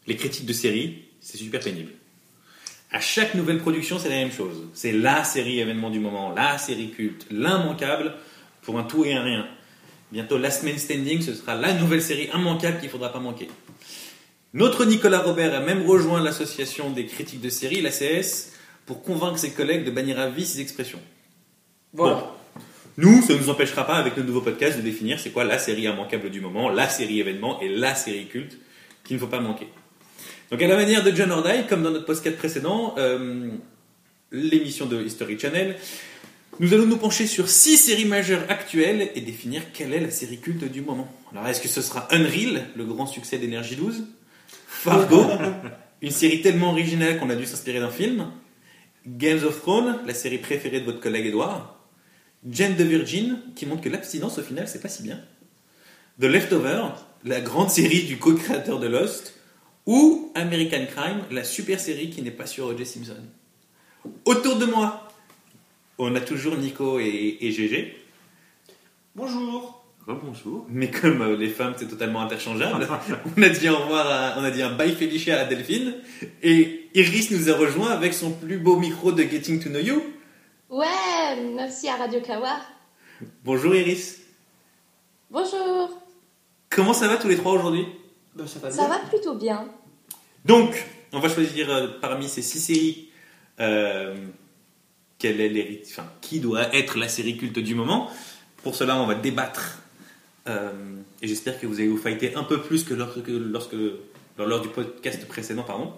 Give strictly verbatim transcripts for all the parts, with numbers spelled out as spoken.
les critiques de séries, c'est super pénible. À chaque nouvelle production, c'est la même chose. C'est la série événement du moment, la série culte, l'immanquable pour un tout et un rien. Bientôt, Last Man Standing, ce sera la nouvelle série immanquable qu'il ne faudra pas manquer. Notre Nicolas Robert a même rejoint l'association des critiques de séries, l'A C S, pour convaincre ses collègues de bannir à vie ces expressions. Voilà. Bon. Nous, ça ne nous empêchera pas, avec nos nouveaux podcasts, de définir c'est quoi la série immanquable du moment, la série événement et la série culte qu'il ne faut pas manquer. Donc, à la manière de John Ordai, comme dans notre podcast précédent, euh, l'émission de History Channel, nous allons nous pencher sur six séries majeures actuelles et définir quelle est la série culte du moment. Alors, est-ce que ce sera Unreal, le grand succès d'Energy douze, Fargo, une série tellement originale qu'on a dû s'inspirer d'un film, Games of Thrones, la série préférée de votre collègue Edouard, Jane the Virgin, qui montre que l'abstinence au final c'est pas si bien, The Leftovers, la grande série du co-créateur de Lost, ou American Crime, la super série qui n'est pas sur O J Simpson. Autour de moi, on a toujours Nico et, et G G. Bonjour. Bonjour. Mais comme euh, les femmes c'est totalement interchangeable, on a dit au revoir, à, on a dit un bye Félicia à Delphine, et Iris nous a rejoint avec son plus beau micro de Getting to Know You. Ouais, merci à Radio Kawa. Bonjour Iris. Bonjour. Comment ça va tous les trois aujourd'hui? Ben, ça va bien. Ça va plutôt bien. Donc, on va choisir euh, parmi ces six séries euh, quelle est l'hérit- enfin, qui doit être la série culte du moment. Pour cela, on va débattre. Euh, et j'espère que vous allez vous fighter un peu plus que lorsque, lorsque, lors du podcast précédent. Pardon.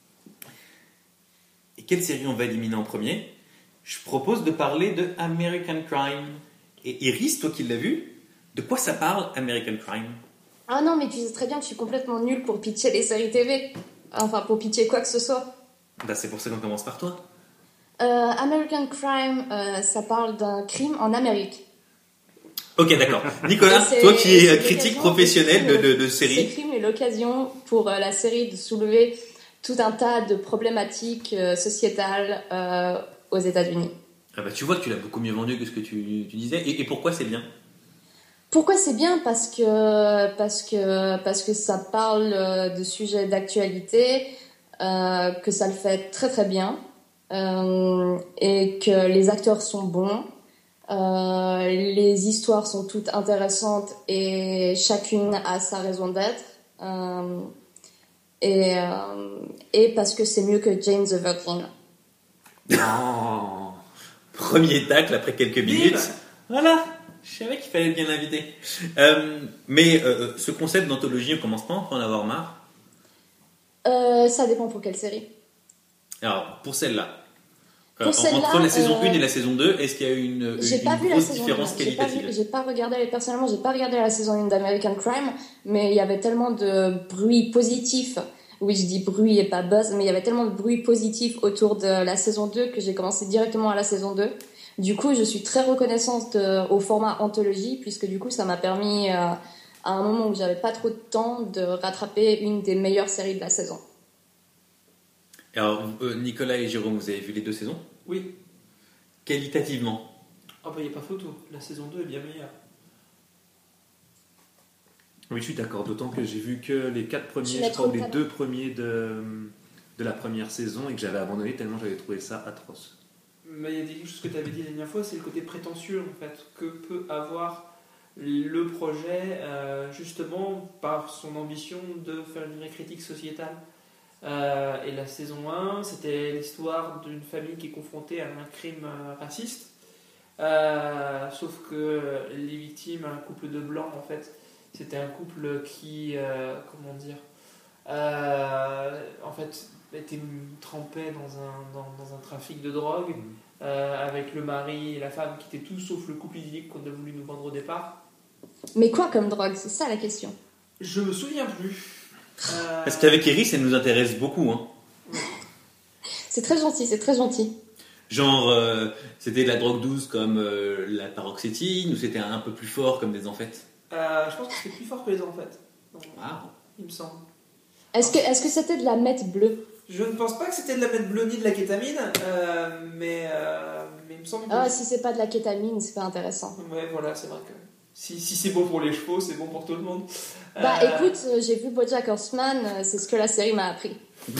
Et quelle série on va éliminer en premier? Je propose de parler de American Crime. Et Iris, toi qui l'as vu, de quoi ça parle American Crime? Ah non, mais tu sais très bien que je suis complètement nulle pour pitcher les séries T V. Enfin, pour pitcher quoi que ce soit. Bah, c'est pour ça qu'on commence par toi. Euh, American Crime, euh, ça parle d'un crime en Amérique. Ok, d'accord. Nicolas, Et c'est- toi qui et es c'est critique l'occasion- professionnel de, de, de Ces séries. crimes est l'occasion pour euh, la série de soulever tout un tas de problématiques euh, sociétales euh, aux États-Unis. Ah bah, tu vois que tu l'as beaucoup mieux vendu que ce que tu, tu disais. Et, et pourquoi c'est bien? Pourquoi c'est bien? Parce que, parce que, parce que ça parle euh, de sujets d'actualité, euh, que ça le fait très très bien, euh, et que les acteurs sont bons, euh, les histoires sont toutes intéressantes et chacune a sa raison d'être, euh, et, euh, et parce que c'est mieux que Jane the Virgin. Oh. Premier tacle après quelques minutes. Voilà, je savais qu'il fallait bien l'inviter. Euh, mais euh, ce concept d'anthologie, on commence pas à en avoir marre. Euh, ça dépend pour quelle série. Alors, pour celle-là, euh, Pour en- celle-là, entre la saison euh, un et la saison deux, est-ce qu'il y a eu une, J'ai une pas vu la grosse saison différence un. J'ai pas, qualitative? vu- j'ai pas regardé, personnellement, j'ai pas regardé la saison un d'American Crime, mais il y avait tellement de bruit positif. Oui, je dis bruit et pas buzz, mais il y avait tellement de bruit positif autour de la saison deux que j'ai commencé directement à la saison deux. Du coup, je suis très reconnaissante euh, au format anthologie, puisque du coup, ça m'a permis, euh, à un moment où j'avais pas trop de temps, de rattraper une des meilleures séries de la saison. Alors, euh, Nicolas et Jérôme, vous avez vu les deux saisons? Oui. Qualitativement? Ah bah, il n'y a pas photo. La saison deux est bien meilleure. Oui, je suis d'accord, d'autant que j'ai vu que les quatre Je premiers, suis je crois, ou les métro- deux premiers de, de la première saison et que j'avais abandonné tellement j'avais trouvé ça atroce. Mais il y a quelque chose que tu avais dit la dernière fois, c'est le côté prétentieux en fait que peut avoir le projet, euh, justement par son ambition de faire une vraie critique sociétale. Euh, et la saison un, c'était l'histoire d'une famille qui est confrontée à un crime euh, raciste. Euh, sauf que les victimes, un couple de blancs en fait, c'était un couple qui, euh, comment dire, euh, en fait, était trempé dans un, dans, dans un trafic de drogue, Mmh. euh, avec le mari et la femme qui étaient tout sauf le couple idyllique qu'on a voulu nous vendre au départ. Mais quoi comme drogue? C'est ça la question. Je me souviens plus. Euh, Parce qu'avec Iris, elle nous intéresse beaucoup. Hein. C'est très gentil, c'est très gentil. Genre, euh, c'était de la drogue douce comme euh, la paroxétine, ou c'était un peu plus fort comme des amphètes? euh, je pense que c'était plus fort que les amphètes. Non, Ah. il me semble. Est-ce que, est-ce que c'était de la meth bleue? Je ne pense pas que c'était de la meth bleue ni de la kétamine, euh, mais, euh, mais il me semble que... Ah, si c'est pas de la kétamine, c'est pas intéressant. Ouais, voilà, c'est vrai que si, si c'est bon pour les chevaux, c'est bon pour tout le monde. Bah Euh, écoute, euh, j'ai vu BoJack Horseman, euh, c'est ce que la série m'a appris.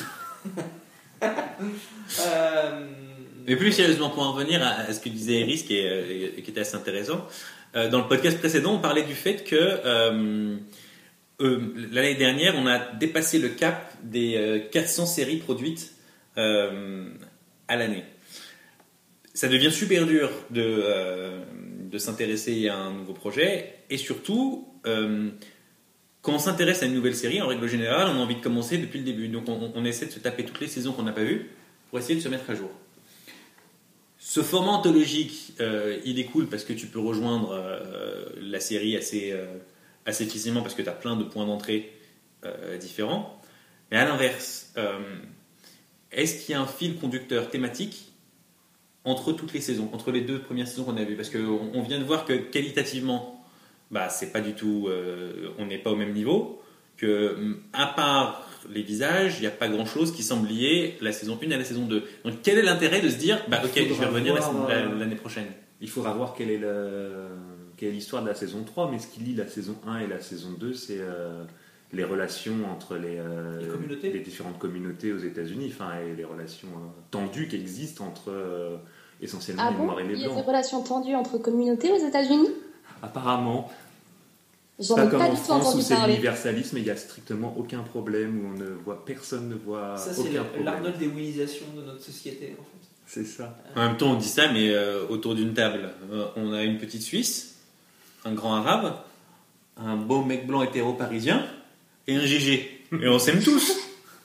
euh, Mais plus sérieusement, pour en revenir à, à ce que disait Iris, qui, est, euh, qui était assez intéressant, euh, dans le podcast précédent, on parlait du fait que euh, euh, l'année dernière, on a dépassé le cap des euh, quatre cents séries produites euh, à l'année. Ça devient super dur de, euh, de s'intéresser à un nouveau projet, et surtout, euh, quand on s'intéresse à une nouvelle série, en règle générale, on a envie de commencer depuis le début. Donc on, on essaie de se taper toutes les saisons qu'on n'a pas vues pour essayer de se mettre à jour. Ce format anthologique, euh, il est cool parce que tu peux rejoindre euh, la série assez, euh, assez facilement parce que tu as plein de points d'entrée euh, différents. Mais à l'inverse, euh, est-ce qu'il y a un fil conducteur thématique entre toutes les saisons, entre les deux premières saisons qu'on a vues? Parce qu'on on vient de voir que qualitativement, bah, c'est pas du tout, euh, on n'est pas au même niveau, que à part les visages, il n'y a pas grand-chose qui semble lier la saison un à la saison deux. Donc quel est l'intérêt de se dire, bah ok, je vais revenir la- voir, la- euh, l'année prochaine? Il faudra voir quelle est, le- quelle est l'histoire de la saison trois, mais ce qui lie la saison un et la saison deux, c'est euh, les relations entre les, euh, Les communautés. les différentes communautés aux États-Unis, enfin, et les relations euh, tendues qui existent entre euh, essentiellement Ah les bon? Noirs et les Il y a des Blancs. relations tendues entre communautés aux États-Unis? Apparemment, J'en pas ai comme pas en du tout France où entendu c'est parler. l'universalisme et il n'y a strictement aucun problème, où on ne voit, personne ne voit ça, c'est aucun le- problème. l'Arnold des Willisation de notre société, en fait. C'est ça. En même temps, on dit ça, mais euh, autour d'une table, euh, on a une petite Suisse, un grand arabe, un beau mec blanc hétéro parisien et un G G. Et on s'aime tous.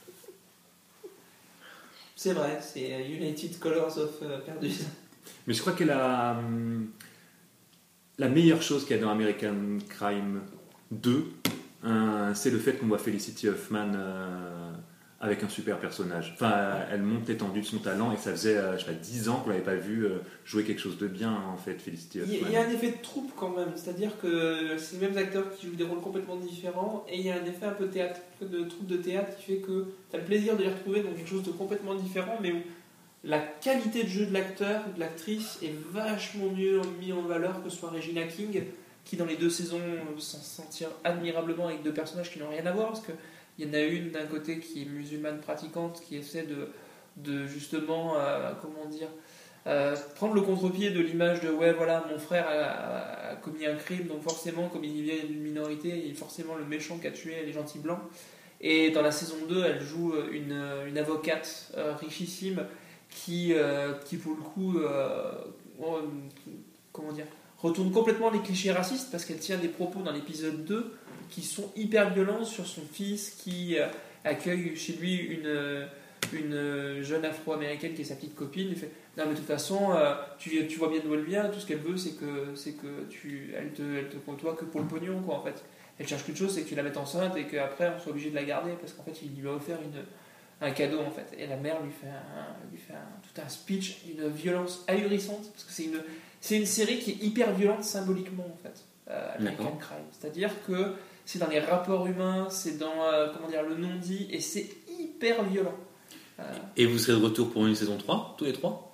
C'est vrai, c'est United Colors of euh, Perdus. Mais je crois que la, hum, la meilleure chose qu'il y a dans American Crime deux, euh, c'est le fait qu'on voit Felicity Huffman euh, avec un super personnage. Enfin, euh, elle monte l'étendue de son talent et ça faisait, euh, je sais pas, dix ans qu'on l'avait pas vu euh, jouer quelque chose de bien, en fait, Felicity Il y, Huffman. il y a un effet de troupe quand même, c'est-à-dire que c'est les mêmes acteurs qui jouent des rôles complètement différents et il y a un effet un peu théâtre, de troupe de théâtre qui fait que tu as le plaisir de les retrouver dans quelque chose de complètement différent, mais où la qualité de jeu de l'acteur ou de l'actrice est vachement mieux mise en valeur que ce soit Regina King, qui dans les deux saisons s'en tire admirablement avec deux personnages qui n'ont rien à voir, parce qu'il y en a une d'un côté qui est musulmane pratiquante, qui essaie de, de justement, euh, comment dire, euh, prendre le contre-pied de l'image de ouais voilà mon frère a, a commis un crime, donc forcément comme il vient d'une minorité, il est forcément le méchant qui a tué les gentils blancs. Et dans la saison deux, elle joue une, une avocate euh, richissime qui, euh, qui pour le coup euh, euh, comment dire, retourne complètement les clichés racistes parce qu'elle tient des propos dans l'épisode deux qui sont hyper violents sur son fils qui euh, accueille chez lui une, une jeune afro-américaine qui est sa petite copine. Il fait non mais de toute façon euh, tu, tu vois bien d'où elle vient, tout ce qu'elle veut c'est que, c'est que tu, elle, te, elle te côtoie que pour le pognon quoi en fait. Elle cherche qu'une chose, c'est que tu la mettes enceinte et qu'après on soit obligé de la garder parce qu'en fait il lui a offert une, un cadeau en fait. Et la mère lui fait, un, lui fait un, tout un speech d'une violence ahurissante parce que c'est une, c'est une série qui est hyper violente symboliquement en fait, euh, American Crime. C'est-à-dire que c'est dans les rapports humains, c'est dans euh, comment dire, le non-dit et c'est hyper violent. Euh, Et vous serez de retour pour une saison trois, tous les trois?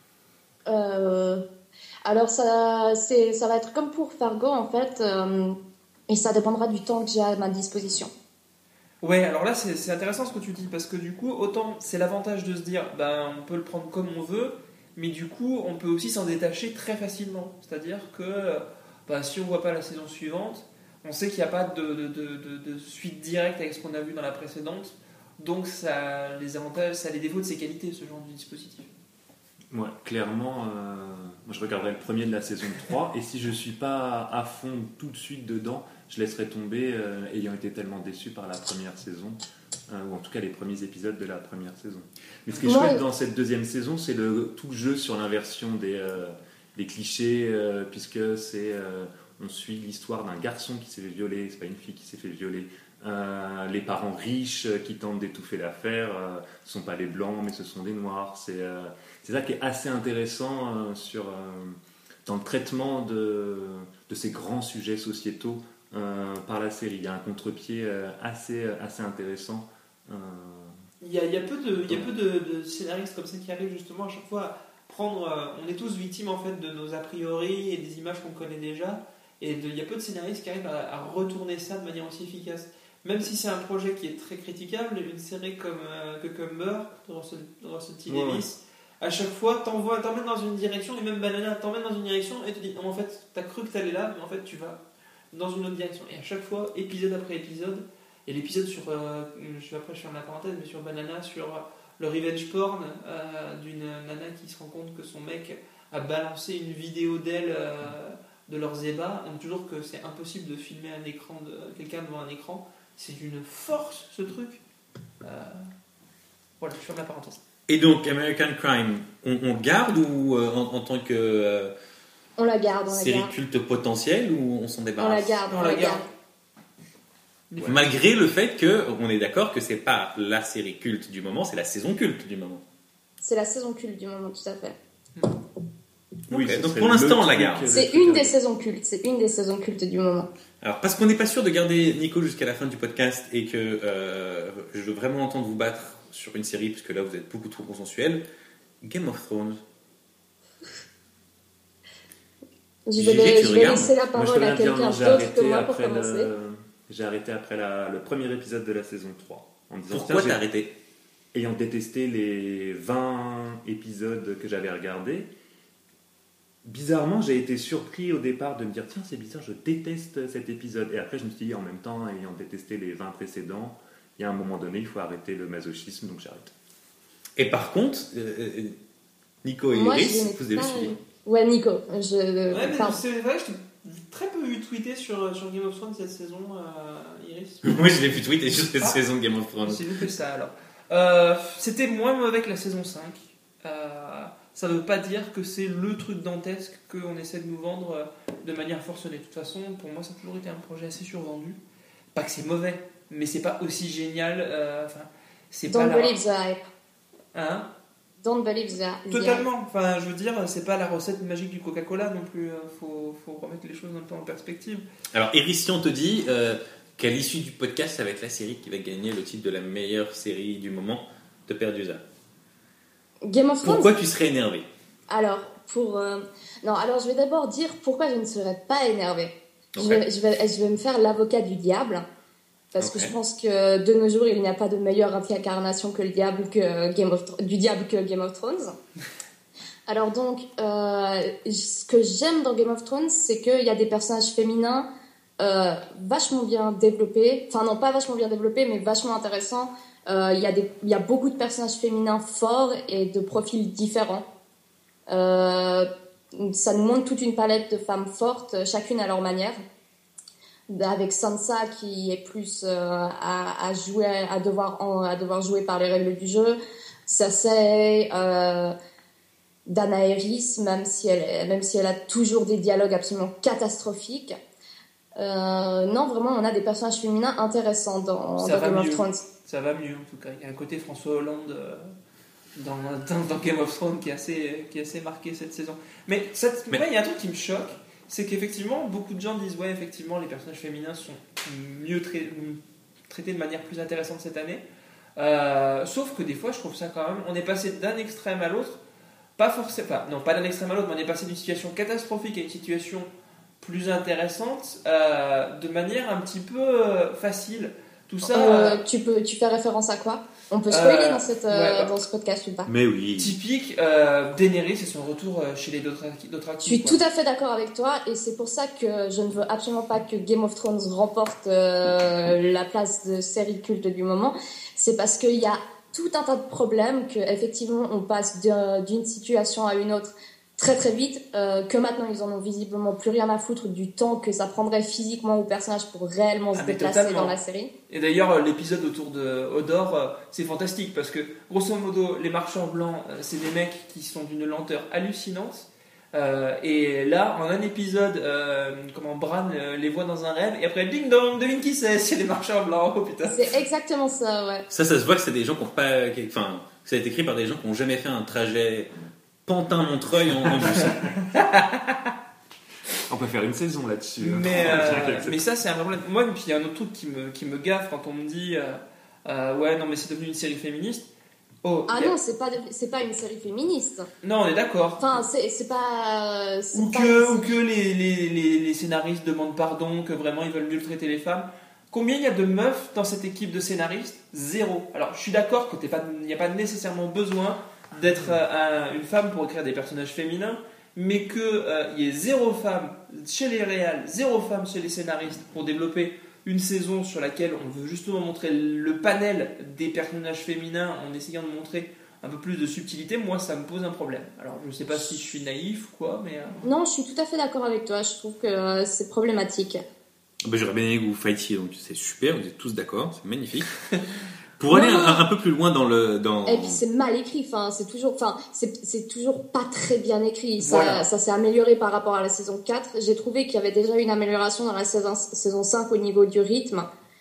Euh, alors ça, c'est, ça va être comme pour Fargo en fait, euh, et ça dépendra du temps que j'ai à ma disposition. Ouais, alors là c'est, c'est intéressant ce que tu dis parce que du coup, autant c'est l'avantage de se dire, ben on peut le prendre comme on veut, mais du coup on peut aussi s'en détacher très facilement. C'est-à-dire que ben, si on voit pas la saison suivante, on sait qu'il n'y a pas de, de, de, de, de suite directe avec ce qu'on a vu dans la précédente, donc ça a les avantages, ça a les défauts de ses qualités ce genre de dispositif. Ouais, clairement, euh, moi je regarderai le premier de la saison trois et si je suis pas à fond tout de suite dedans, je laisserai tomber euh, ayant été tellement déçu par la première saison, euh, ou en tout cas les premiers épisodes de la première saison. Mais ce qui est Ouais. chouette dans cette deuxième saison, c'est le, tout le jeu sur l'inversion des, euh, des clichés, euh, puisque c'est, euh, on suit l'histoire d'un garçon qui s'est fait violer, c'est pas une fille qui s'est fait violer. Euh, les parents riches euh, qui tentent d'étouffer l'affaire, euh, ce sont pas les blancs mais ce sont des noirs. C'est, euh, c'est ça qui est assez intéressant euh, sur, euh, dans le traitement de, de ces grands sujets sociétaux euh, par la série. Il y a un contre-pied euh, assez, assez intéressant. Euh, Il y a, il y a peu, de, il y a peu de, de scénaristes comme ça qui arrivent justement à chaque fois à prendre. Euh, on est tous victimes en fait de nos a priori et des images qu'on connaît déjà. Et il y a peu de scénaristes qui arrivent à, à retourner ça de manière aussi efficace. Même si c'est un projet qui est très critiquable, une série comme euh, Cucumber de Russell, de Russell T. Ouais, Davies, à chaque fois t'envoies, t'emmènes dans une direction, et même Banana t'emmène dans une direction et te dit en fait t'as cru que t'allais là, mais en fait tu vas dans une autre direction. Et à chaque fois, épisode après épisode, et l'épisode sur, euh, je vais après je ferme la parenthèse, mais sur Banana, sur le revenge porn euh, d'une nana qui se rend compte que son mec a balancé une vidéo d'elle euh, de leurs ébats. On dit toujours que c'est impossible de filmer un écran de quelqu'un devant un écran. C'est d'une force ce truc. Euh, voilà, je ferme la parenthèse. Et donc, American Crime, on, on garde ou euh, en, en tant que euh, On la garde, on la série garde. culte potentielle ou on s'en On la débarrasse? garde, on, On la la garde. garde. Malgré le fait que on est d'accord que c'est pas la série culte du moment, c'est la saison culte du moment. C'est la saison culte du moment, tout à fait. Oui, ce donc serait pour le l'instant, on la truc, garde. le C'est truc une à des regarder. saisons cultes, c'est une des saisons cultes du moment. Alors, parce qu'on n'est pas sûr de garder Nico jusqu'à la fin du podcast et que euh, je veux vraiment entendre vous battre sur une série, puisque là vous êtes beaucoup trop consensuel, Game of Thrones. Je Gigi, vais, tu je vais regardes? laisser la Moi, je parole te à la quelqu'un viens, j'ai d'autre que arrêté moi pour après commencer. le... J'ai arrêté après la- le premier épisode de la saison trois. En disant, Pourquoi tiens, t'as j'ai- arrêté? ayant détesté les vingt épisodes que j'avais regardés, bizarrement, j'ai été surpris au départ de me dire tiens, c'est bizarre, je déteste cet épisode. Et après, je me suis dit en même temps, ayant détesté les vingt précédents, il y a un moment donné, il faut arrêter le masochisme, donc j'arrête. Et par contre, euh, euh, Nico et Moi, je Iris, n'ai vous avez pas- suivi. Ouais, Nico. Je... Ouais, mais enfin, c'est vrai, je t'ai très peu vu tweeter sur, sur Game of Thrones cette saison, euh, Iris. Moi, je l'ai pu tweeter sur cette Ah. saison de Game of Thrones. J'ai loupé ça alors. Euh, c'était moins mauvais que la saison cinq. Euh, ça ne veut pas dire que c'est le truc dantesque qu'on essaie de nous vendre euh, de manière forcenée. De toute façon, pour moi, ça a toujours été un projet assez survendu. Pas que c'est mauvais, mais c'est pas aussi génial. euh, Enfin, c'est pas don't la... believe the hype. Hein Don't believe the, the hype. Totalement. Enfin, je veux dire, c'est pas la recette magique du Coca-Cola non plus. euh, Faut, faut remettre les choses un peu en perspective. Alors, Iris, si on te dit euh, qu'à l'issue du podcast, ça va être la série qui va gagner le titre de la meilleure série du moment de Perdusa, Game of Thrones. pourquoi tu serais énervé? Alors, pour. euh, Non, alors je vais d'abord dire pourquoi je ne serais pas énervée. Je, Ok. vais, je, vais, je vais me faire l'avocat du diable. Parce Ok. que je pense que de nos jours, il n'y a pas de meilleure incarnation que le diable que Game of Thro- du diable que Game of Thrones. Alors donc, euh, ce que j'aime dans Game of Thrones, c'est qu'il y a des personnages féminins euh, vachement bien développés. Enfin non, pas vachement bien développés, mais vachement intéressants. Euh, Il y a des- il y a beaucoup de personnages féminins forts et de profils différents. Euh, ça nous montre toute une palette de femmes fortes, chacune à leur manière. Avec Sansa qui est plus euh, à, à jouer, à devoir, en- à devoir jouer par les règles du jeu. Cersei, euh, Daenerys, même si elle, même si elle a toujours des dialogues absolument catastrophiques. Euh, non, vraiment, on a des personnages féminins intéressants dans, Ça dans va Game of mieux. Thrones. Ça va mieux en tout cas. Il y a un côté François Hollande euh, dans, dans, dans Game of Thrones qui est assez, qui est assez marqué cette saison. Mais, cette, Mais- moi, il y a un truc qui me choque, c'est qu'effectivement, beaucoup de gens disent ouais, effectivement, les personnages féminins sont mieux trai- traités de manière plus intéressante cette année. Euh, sauf que des fois, je trouve ça quand même. On est passé d'un extrême à l'autre, pas forcément. Enfin, non, pas d'un extrême à l'autre, mais on est passé d'une situation catastrophique à une situation plus intéressante euh, de manière un petit peu euh, facile. Tout ça. Euh, tu, peux, tu fais référence à quoi? On peut spoiler Euh, dans, cette, euh, ouais. dans ce podcast ou pas? Mais oui. Typique, euh, Daenerys et son retour euh, chez les Dothraki. Je suis tout à fait d'accord avec toi et c'est pour ça que je ne veux absolument pas que Game of Thrones remporte euh, la place de série culte du moment. C'est parce qu'il y a tout un tas de problèmes, qu'effectivement on passe d'un- d'une situation à une autre très très vite, euh, que maintenant ils en ont visiblement plus rien à foutre du temps que ça prendrait physiquement au personnage pour réellement Ah, se mais déplacer totalement. dans la série. Et d'ailleurs, euh, l'épisode autour de Hodor, euh, c'est fantastique parce que, grosso modo, les marchands blancs, euh, c'est des mecs qui sont d'une lenteur hallucinante. Euh, et là, en un épisode, euh, comment Bran euh, les voit dans un rêve, et après, ding dong, devine qui c'est, c'est les marchands blancs, oh putain. C'est exactement ça, ouais. Ça, ça se voit que c'est des gens qui ont pas. qui- Enfin, que ça a été écrit par des gens qui n'ont jamais fait un trajet Pantin-Montreuil en, en bus. On peut faire une saison là-dessus. hein. Mais, euh, mais ça, c'est un vrai problème. Moi, puis il y a un autre truc qui me, qui me gaffe quand on me dit euh, euh, ouais, non, mais c'est devenu une série féministe. Oh, Ah y a- non, c'est pas, de- c'est pas une série féministe. non, on est d'accord. Enfin, c'est, c'est pas. C'est Ou pas que, une ou que les, les, les, les scénaristes demandent pardon, que vraiment ils veulent mieux traiter les femmes. Combien il y a de meufs dans cette équipe de scénaristes? Zéro. Alors je suis d'accord qu'il n'y a pas nécessairement besoin d'être euh, un- une femme pour écrire des personnages féminins, mais qu'il euh, y ait zéro femme chez les réals, zéro femme chez les scénaristes pour développer une saison sur laquelle on veut justement montrer le panel des personnages féminins en essayant de montrer un peu plus de subtilité, moi ça me pose un problème. Alors je sais pas si je suis naïf ou quoi, mais... euh, Non, je suis tout à fait d'accord avec toi. Je trouve que euh, c'est problématique. Bah, j'aurais bien aimé que vous fightiez, donc c'est super, vous êtes tous d'accord, c'est magnifique. Pour aller Non, un, non. un peu plus loin dans le... Dans... Et puis c'est mal écrit. Enfin, c'est toujours, enfin, c'est, c'est toujours pas très bien écrit. Ça, Voilà. ça s'est amélioré par rapport à la saison quatre. J'ai trouvé qu'il y avait déjà une amélioration dans la saison, saison cinq au niveau du rythme.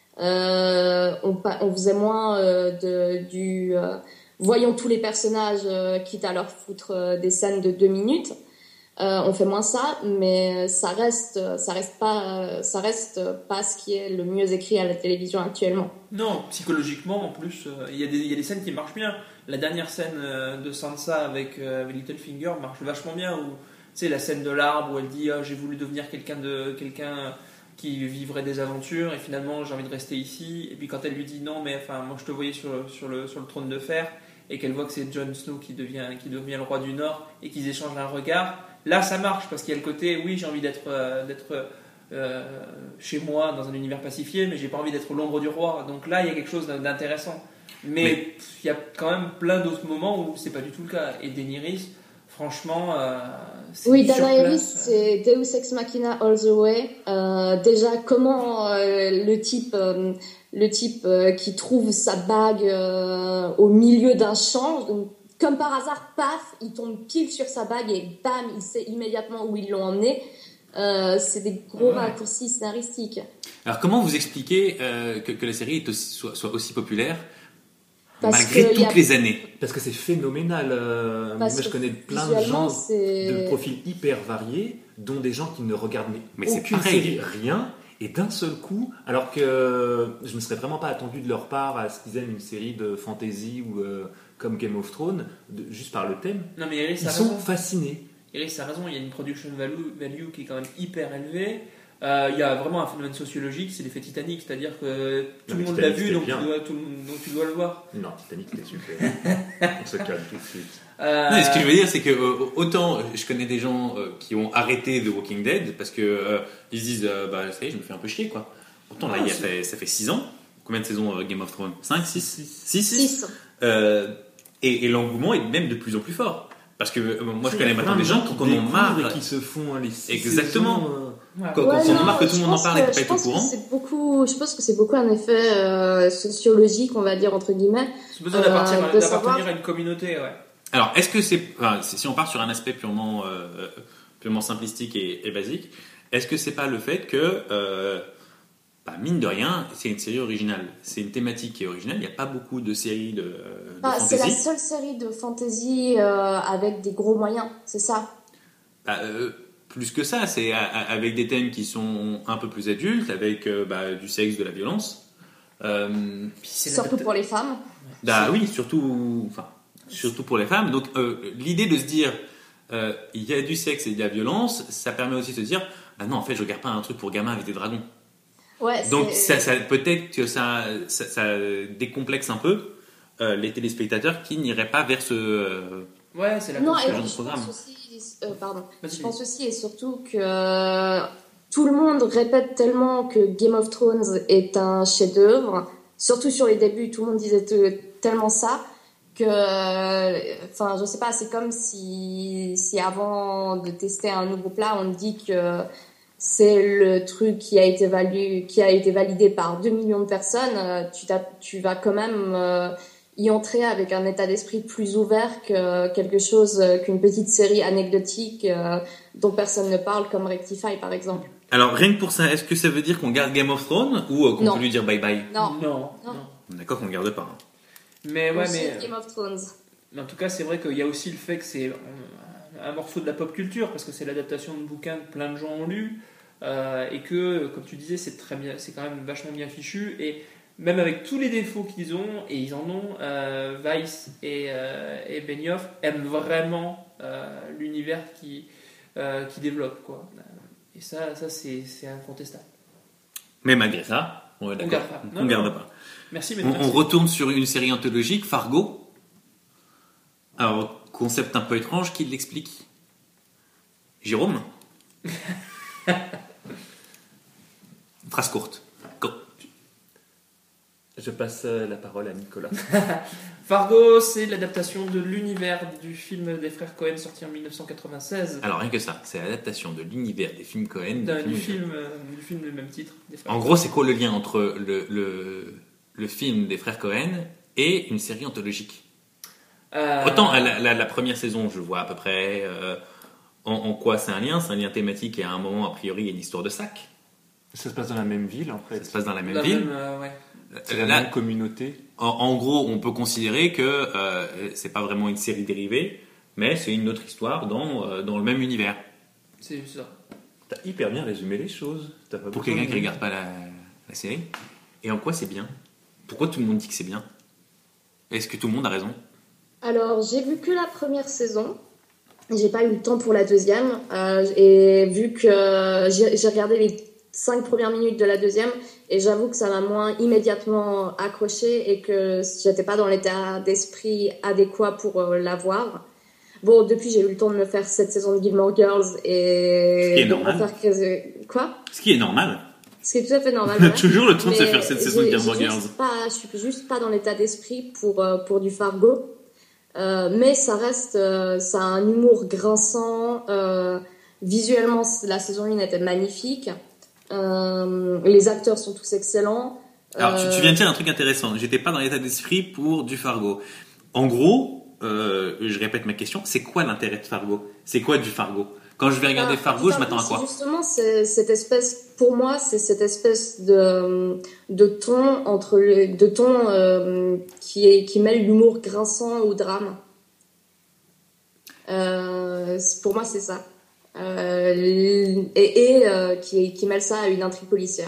Euh, on, pa- on faisait moins euh, de, du... euh, voyons tous les personnages, euh, quitte à leur foutre euh, des scènes de deux minutes. Euh, on fait moins ça, mais ça reste, ça reste pas, ça reste pas ce qui est le mieux écrit à la télévision actuellement. Non, psychologiquement en plus, euh, il y, a des- il y a des scènes qui marchent bien. La dernière scène euh, de Sansa avec, euh, avec Littlefinger marche vachement bien. Où, tu sais, la scène de l'arbre où elle dit ah, j'ai voulu devenir quelqu'un de quelqu'un qui vivrait des aventures et finalement j'ai envie de rester ici. Et puis quand elle lui dit non, mais enfin moi je te voyais sur, sur, le, sur le trône de fer et qu'elle voit que c'est Jon Snow qui devient, qui devient le roi du Nord et qu'ils échangent un regard. Là, ça marche parce qu'il y a le côté, oui, j'ai envie d'être euh, d'être euh, chez moi dans un univers pacifié, mais j'ai pas envie d'être l'ombre du roi. Donc là, il y a quelque chose d'intéressant. Mais Mais- pff, il y a quand même plein d'autres moments où c'est pas du tout le cas. Et Daenerys, franchement, euh, c'est Oui, sur Daenerys, place. c'est Deus Ex Machina all the way. Euh, déjà, comment euh, le type, euh, le type euh, qui trouve sa bague euh, au milieu d'un champ, donc, comme par hasard, paf, il tombe pile sur sa bague et bam, il sait immédiatement où ils l'ont emmené. Euh, c'est des gros Ouais. raccourcis scénaristiques. Alors comment vous expliquez euh, que, que la série est aussi- soit, soit aussi populaire Parce malgré que toutes y a- les années? Parce que c'est phénoménal. euh, Parce moi, je que connais plein de visuellement, gens c'est- de profils hyper variés, dont des gens qui ne regardent mais, Mais c'est aucune pareil. série, rien, et d'un seul coup, alors que je ne serais vraiment pas attendu de leur part à ce qu'ils aiment une série de fantasy ou euh, comme Game of Thrones, de- juste par le thème, Non, mais Iris ils a sont raison. fascinés. Iris a raison, il y a une production value, value qui est quand même hyper élevée. Euh, il y a vraiment un phénomène sociologique, c'est l'effet Titanic, c'est-à-dire que tout Non, le mais monde l'a Titanic, vu, donc tu, c'était bien. dois, tout le- donc tu dois le voir. Non, Titanic, c'était super. On se calme tout de suite. Euh, Non, mais ce que je veux dire, c'est que euh, autant je connais des gens euh, qui ont arrêté The Walking Dead parce que euh, ils se disent euh, bah ça y est, je me fais un peu chier quoi. Pourtant là, Ah, il y a c'est- fait, ça fait six ans. Combien de saisons euh, Game of Thrones? cinq, six, six, Six. Euh, et, et l'engouement est même de plus en plus fort. Parce que euh, moi je connais maintenant des gens qui en ont marre. et qui se font hein, les six Exactement. saisons, euh, ouais. Quand, Ouais, quand on non, remarque que je tout le monde en pense parle et que- que pas je être au pense que courant. c'est beaucoup, je pense que c'est beaucoup un effet euh, sociologique, on va dire entre guillemets. C'est besoin Euh, d'appartenir, de d'appartenir savoir- à une communauté, ouais. Alors, est-ce que c'est, enfin, si si on part sur un aspect purement, euh, purement simplistique et, et basique, est-ce que c'est pas le fait que, euh, bah, mine de rien, c'est une série originale, c'est une thématique qui est originale. Il n'y a pas beaucoup de séries de, de Bah, c'est la fantasy. seule série de fantasy euh, avec des gros moyens, c'est ça. Bah, euh, plus que ça, c'est a- a- avec des thèmes qui sont un peu plus adultes, avec euh, bah, du sexe, de la violence. Euh, Puis c'est Surtout l'adapta- pour les femmes. bah oui, surtout, enfin, surtout pour les femmes. Donc, euh, l'idée de se dire, euh, il y a du sexe et il y a de la violence, ça permet aussi de se dire, ah non, en fait, je regarde pas un truc pour gamins avec des dragons. Ouais, Donc, c'est- ça, ça- peut-être que ça, ça, ça décomplexe un peu euh, les téléspectateurs qui n'iraient pas vers ce. euh, Ouais, c'est la Non, ce et genre puis de je programme. pense aussi, euh, pardon, Vas-y. je pense aussi et surtout que euh, tout le monde répète tellement que Game of Thrones est un chef-d'œuvre, surtout sur les débuts, tout le monde disait te- tellement ça que, euh, enfin, je sais pas, c'est comme si, si avant de tester un nouveau plat, on te dit que c'est le truc qui a été valu, qui a été validé par deux millions de personnes, euh, tu, t'as- tu vas quand même euh, y entrer avec un état d'esprit plus ouvert que quelque chose, euh, qu'une petite série anecdotique euh, dont personne ne parle, comme Rectify par exemple. Alors, rien que pour ça, est-ce que ça veut dire qu'on garde Game of Thrones ou euh, qu'on Non. peut lui dire bye bye? Non, Non, Non. non. D'accord qu'on ne garde pas. hein. Mais ouais, aussi mais, Game of Thrones. mais en tout cas, c'est vrai qu'il y a aussi le fait que c'est un, un morceau de la pop culture parce que c'est l'adaptation de bouquins que plein de gens ont lu euh, et que, comme tu disais, c'est très bien, c'est quand même vachement bien fichu et même avec tous les défauts qu'ils ont, et ils en ont, euh, Weiss et, euh, et Benioff aiment vraiment euh, l'univers qui, euh, qui développe, quoi. Et ça, ça c'est, c'est incontestable. Mais malgré ça, on, on garde pas. On, on garde pas. Merci, mais on, merci. on retourne sur une série anthologique, Fargo. Alors, concept un peu étrange, qui l'explique? Jérôme? Phrase courte. Go. Je passe la parole à Nicolas. Fargo, c'est l'adaptation de l'univers du film des frères Cohen sorti en dix-neuf cent quatre-vingt-seize. Alors rien que ça, c'est l'adaptation de l'univers des films Cohen. D'un, du du, film, film, euh, du film du même titre. Des frères en Cohen. gros, c'est quoi le lien entre le, le, le film des frères Cohen et une série anthologique? Euh, Autant la, la, la première saison, je vois à peu près euh, en, en quoi c'est un lien. C'est un lien thématique et à un moment, a priori, il y a une histoire de sac. Ça se passe dans la même ville, en fait. Ça se passe dans la même la ville. même, euh, ouais. C'est la Là, même communauté. En, en gros, on peut considérer que euh, c'est pas vraiment une série dérivée, mais c'est une autre histoire dans, euh, dans le même univers. C'est juste ça. T'as hyper bien résumé les choses. T'as pas Pour besoin quelqu'un de- qui regarde pas la, la série. Et en quoi c'est bien? Pourquoi tout le monde dit que c'est bien? Est-ce que tout le monde a raison? Alors, j'ai vu que la première saison. J'ai pas eu le temps pour la deuxième. Euh, et vu que euh, j'ai, j'ai regardé les cinq premières minutes de la deuxième, et j'avoue que ça m'a moins immédiatement accroché et que j'étais pas dans l'état d'esprit adéquat pour euh, la voir. Bon, depuis, j'ai eu le temps de me faire cette saison de Gilmore Girls et Ce qui est de normal. me faire que... Quoi? Ce qui est normal. Ce qui est tout à fait normal. On a ouais. toujours le temps de se Mais faire cette saison de j'ai- Gilmore j'ai Girls. juste pas- je suis juste pas dans l'état d'esprit pour, euh, pour du Fargo. Euh, mais ça reste, euh, ça a un humour grinçant. Euh, visuellement, la saison un était magnifique. Euh, les acteurs sont tous excellents. Alors, tu, Euh, tu viens de dire un truc intéressant. J'étais pas dans l'état d'esprit pour du Fargo. En gros, euh, je répète ma question, c'est quoi l'intérêt de Fargo? C'est quoi du Fargo? Quand je vais regarder Ah, Fargo, je putain, m'attends à c'est quoi? Justement, c'est cette espèce, pour moi, c'est cette espèce de, de ton entre le, de ton euh, qui est qui mêle l'humour grinçant au drame. Euh, c'est- pour moi, c'est ça. Euh, et et euh, qui, qui mêle ça à une intrigue policière.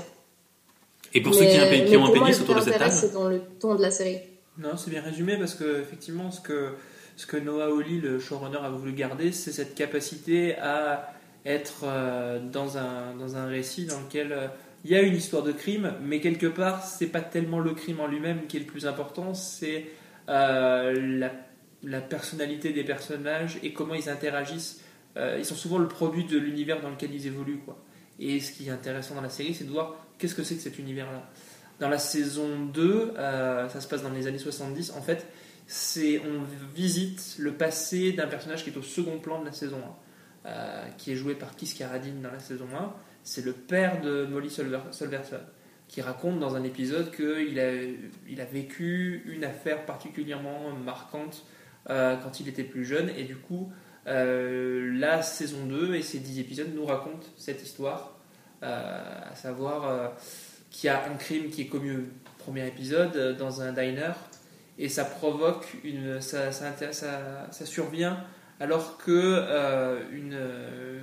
Et pour ceux qui, Mais- qui mais ont un pour moi, pénis le autour de vrai cette intérêt, table, c'est dans le ton de la série. Non, c'est bien résumé parce que effectivement, ce que ce que Noah Hawley, le showrunner, a voulu garder, c'est cette capacité à être euh, dans un dans un récit dans lequel euh, il y a une histoire de crime, mais quelque part, c'est pas tellement le crime en lui-même qui est le plus important, c'est euh, la la personnalité des personnages et comment ils interagissent. Euh, ils sont souvent le produit de l'univers dans lequel ils évoluent, quoi. Et ce qui est intéressant dans la série, c'est de voir qu'est-ce que c'est que cet univers-là. Dans la saison deux, euh, ça se passe dans les années soixante-dix. En fait, c'est, on visite le passé d'un personnage qui est au second plan de la saison un, euh, qui est joué par Keith Carradine dans la saison un. C'est le père de Molly Solver- Solverson, qui raconte dans un épisode qu'il a, il a vécu une affaire particulièrement marquante euh, quand il était plus jeune. Et du coup, euh, la saison deux et ses dix épisodes nous racontent cette histoire, euh, à savoir... Euh, qu'il y a un crime qui est commis au premier épisode euh, dans un diner et ça provoque une ça, ça, ça, ça survient alors que euh, une euh,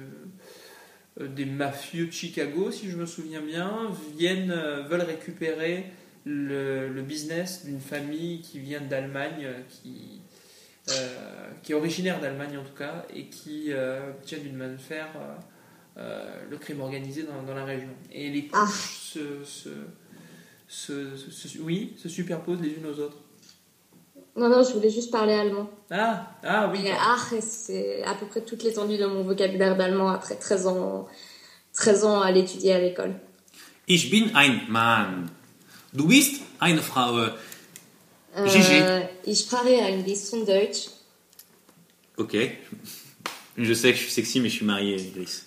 des mafieux de Chicago, si je me souviens bien, viennent euh, veulent récupérer le, le business d'une famille qui vient d'Allemagne, euh, qui euh, qui est originaire d'Allemagne en tout cas et qui euh, tient d'une main de fer euh, Euh, le crime organisé dans, dans la région. Et les couches Ah. se, se, se, se- se- oui, se superposent les unes aux autres. Non, non, je voulais juste parler allemand. Ah, ah oui. Et ach, c'est à peu près toute l'étendue de mon vocabulaire d'allemand après treize ans, treize ans à l'étudier à l'école. Ich bin ein Mann. Du bist eine Frau. Euh, Gigi. Ich spreche ein bisschen Deutsch. Ok. Je sais que je suis sexy, mais je suis marié, Gris.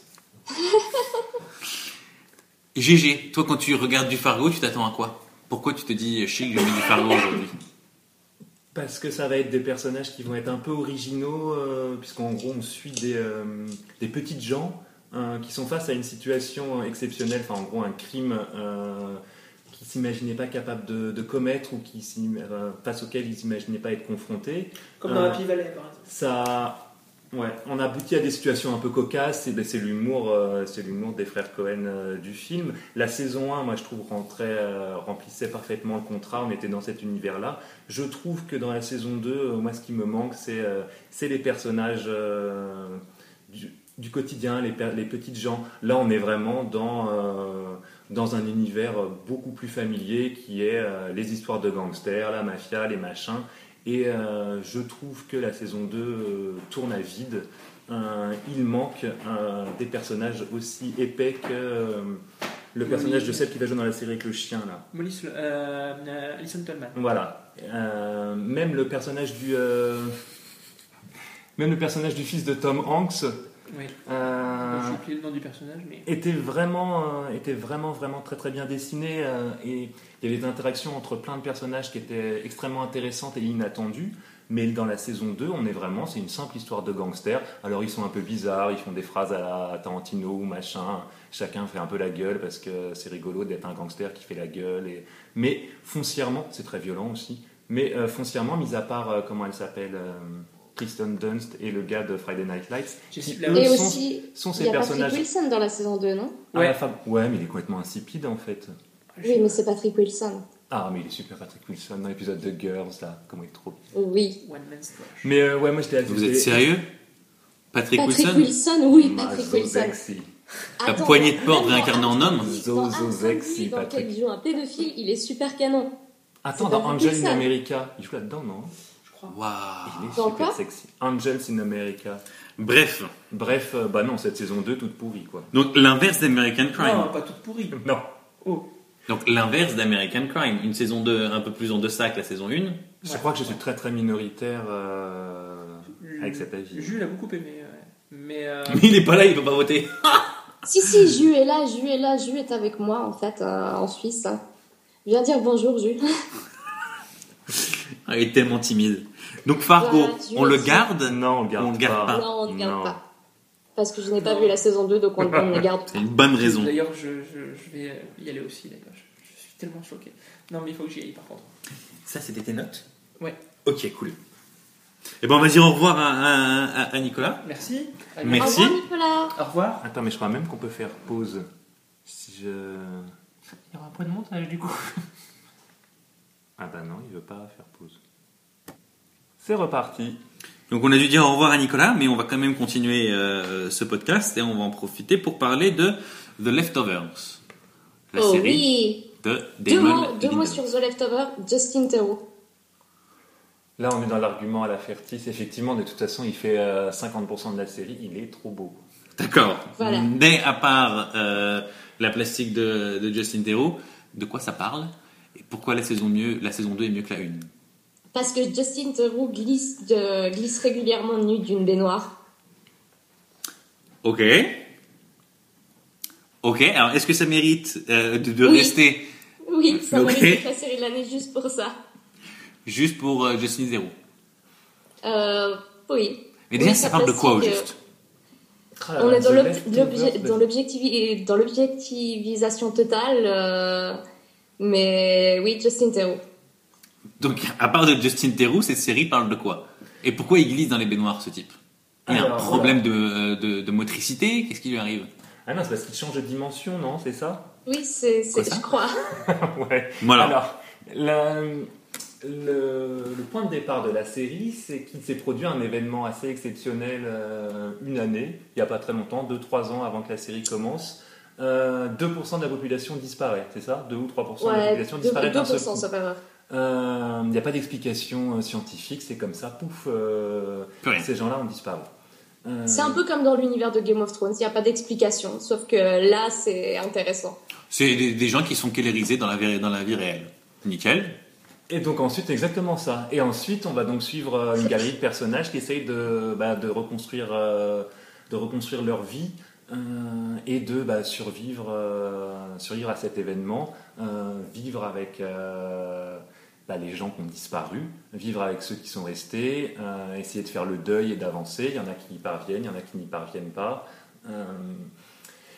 G G, toi quand tu regardes du Fargo, tu t'attends à quoi? Pourquoi tu te dis chic, je mets du Fargo aujourd'hui? Parce que ça va être des personnages qui vont être un peu originaux, euh, puisqu'en gros on suit des, euh, des petites gens euh, qui sont face à une situation exceptionnelle, enfin en gros un crime euh, qu'ils ne s'imaginaient pas capables de, de commettre ou qui, euh, face auquel ils n'imaginaient pas être confrontés. Comme dans Euh, Happy Valley, par exemple. Ça, Ouais, on aboutit à des situations un peu cocasses, et ben c'est l'humour, euh, c'est l'humour des frères Cohen euh, du film. La saison un, moi je trouve, rentrait, euh, remplissait parfaitement le contrat, on était dans cet univers-là. Je trouve que dans la saison deux, euh, moi ce qui me manque, c'est, euh, c'est les personnages euh, du, du quotidien, les, per- les petites gens. Là on est vraiment dans, euh, dans un univers beaucoup plus familier qui est euh, les histoires de gangsters, la mafia, les machins. Et euh, je trouve que la saison deux euh, tourne à vide. Euh, il manque euh, des personnages aussi épais que euh, le personnage Oui. de celle qui va jouer dans la série avec le chien là. Molly Sl- euh, euh, Alison Tolman. Voilà. Euh, même le personnage du euh, même le personnage du fils de Tom Hanks Oui. euh, Je sais plus le nom du personnage, mais. était vraiment, euh, était vraiment, vraiment très très bien dessiné euh, et il y avait des interactions entre plein de personnages qui étaient extrêmement intéressantes et inattendues. Mais dans la saison deux, on est vraiment, c'est une simple histoire de gangsters. Alors ils sont un peu bizarres, ils font des phrases à la Tarantino ou machin. Chacun fait un peu la gueule parce que c'est rigolo d'être un gangster qui fait la gueule. Et... Mais foncièrement, c'est très violent aussi. Mais euh, foncièrement, mis à part euh, comment elle s'appelle. Euh, Kristen Dunst et le gars de Friday Night Lights. Jessie qui, Flavin. eux, Et sont, aussi, sont il ces y a personnages. Patrick Wilson dans la saison deux, non? Ah, Ouais. la femme. Ouais, mais il est complètement insipide en fait. Oui, mais c'est Patrick Wilson. Ah, mais il est super, Patrick Wilson, dans l'épisode de Girls, là. Comment il est trop. Oui. One Man's Trash. Mais euh, ouais, moi j'étais Vous êtes sérieux? Patrick, Patrick Wilson, Wilson, oui, Ma Patrick zo Wilson. sexy. La Attends, poignée de porte même réincarnée dans en homme. Angel, Zo, dans zo un sexy, film dans lequel Patrick. il joue un pédophile, il est super canon. Attends, C'est dans Patrick Angel in Wilson. America, il joue là-dedans, non? Je crois. Waouh. Il est Dans super quoi sexy. Angels in America. Bref, Bref, euh, bah non, cette saison deux, toute pourrie, quoi. donc l'inverse d'American Crime. Non, pas toute pourrie. Non. Oh. Donc l'inverse d'American Crime. Une saison deux un peu plus en deçà que la saison un. Je Ouais. crois que je suis très très minoritaire euh, avec cet avis. Jules a beaucoup aimé, ouais. Mais. euh, Mais il est pas là, il peut pas voter. Si, si, Jules est là, Jules est là, Jules est avec moi, en fait, euh, en Suisse. Je viens dire bonjour, Jules. Ah, il est tellement timide. Donc Fargo, Voilà, tu on le vois, garde? Non, on le garde On le garde pas. pas. Non, on ne garde Non. pas. Parce que je n'ai pas Non. vu la saison deux, donc on on ne la garde C'est pas. une bonne raison. D'ailleurs, je, je, je vais y aller aussi, d'accord. Je, je suis tellement choqué. Non, mais il faut que j'y aille, par contre. Ça, c'était tes notes? Ouais. Ok, cool. Et ben, on va dire au revoir à, à- à- à Nicolas. Merci. À Merci. Au revoir, Nicolas. Au revoir. Attends, mais je crois même qu'on peut faire pause. Si je... Il y aura un point de montage, du coup. Ah bah non, il veut pas faire pause. C'est reparti. Donc on a dû dire au revoir à Nicolas, mais on va quand même continuer euh, ce podcast et on va en profiter pour parler de The Leftovers, la Oh série oui. de Deux Damon mots, deux mots Lindelof. sur The Leftover, Justin Theroux. Là, on est dans l'argument à la Fertis. Effectivement, de toute façon, il fait euh, cinquante pour cent de la série. Il est trop beau. D'accord. Voilà. Mais à part euh, la plastique de, de Justin Theroux, de quoi ça parle et pourquoi la saison, mieux, la saison deux est mieux que la une? Parce que Justin Theroux glisse, de, glisse régulièrement nu d'une baignoire. Ok. Ok, alors est-ce que ça mérite euh, de, de Oui. rester Oui, ça Ok. mérite d'être la série de l'année juste pour ça. juste pour euh, Justin Theroux? Euh, oui. Mais déjà, Oui, ça parle de quoi au plastique, juste? On est dans The l'ob- Leftovers, l'obje- dans l'objectivi- dans l'objectivisation totale, euh, mais oui, Justin Theroux. Donc, à part de Justin Theroux, cette série parle de quoi? Et pourquoi il glisse dans les baignoires, ce type? Il a un Alors, problème de, de, de motricité? Qu'est-ce qui lui arrive? Ah non, c'est parce qu'il change de dimension, non? C'est ça? Oui, c'est, Quoi c'est ça je crois. Ouais. Voilà. Alors, la- le, le point de départ de la série, c'est qu'il s'est produit un événement assez exceptionnel euh, une année, il n'y a pas très longtemps, deux trois ans avant que la série commence. Euh, deux pour cent de la population disparaît, c'est ça? deux ou trois pour cent de la Ouais, population disparaît d'un deux seul pour cent, coup. sauf erreur. Euh, Il n'y a pas d'explication euh, scientifique, c'est comme ça, pouf, euh, Plus rien. ces gens-là ont disparu. Euh, C'est un peu comme dans l'univers de Game of Thrones, il n'y a pas d'explication, sauf que là, c'est intéressant. C'est des, des gens qui sont kellerisés dans la vie, dans la vie réelle. Nickel. Et donc ensuite, exactement ça. Et ensuite, on va donc suivre euh, une galerie de personnages qui essayent de, bah, de, reconstruire, euh, de reconstruire leur vie euh, et de bah, survivre, euh, survivre à cet événement, euh, vivre avec euh, bah, les gens qui ont disparu, vivre avec ceux qui sont restés, euh, essayer de faire le deuil et d'avancer. Il y en a qui y parviennent, il y en a qui n'y parviennent pas. Euh,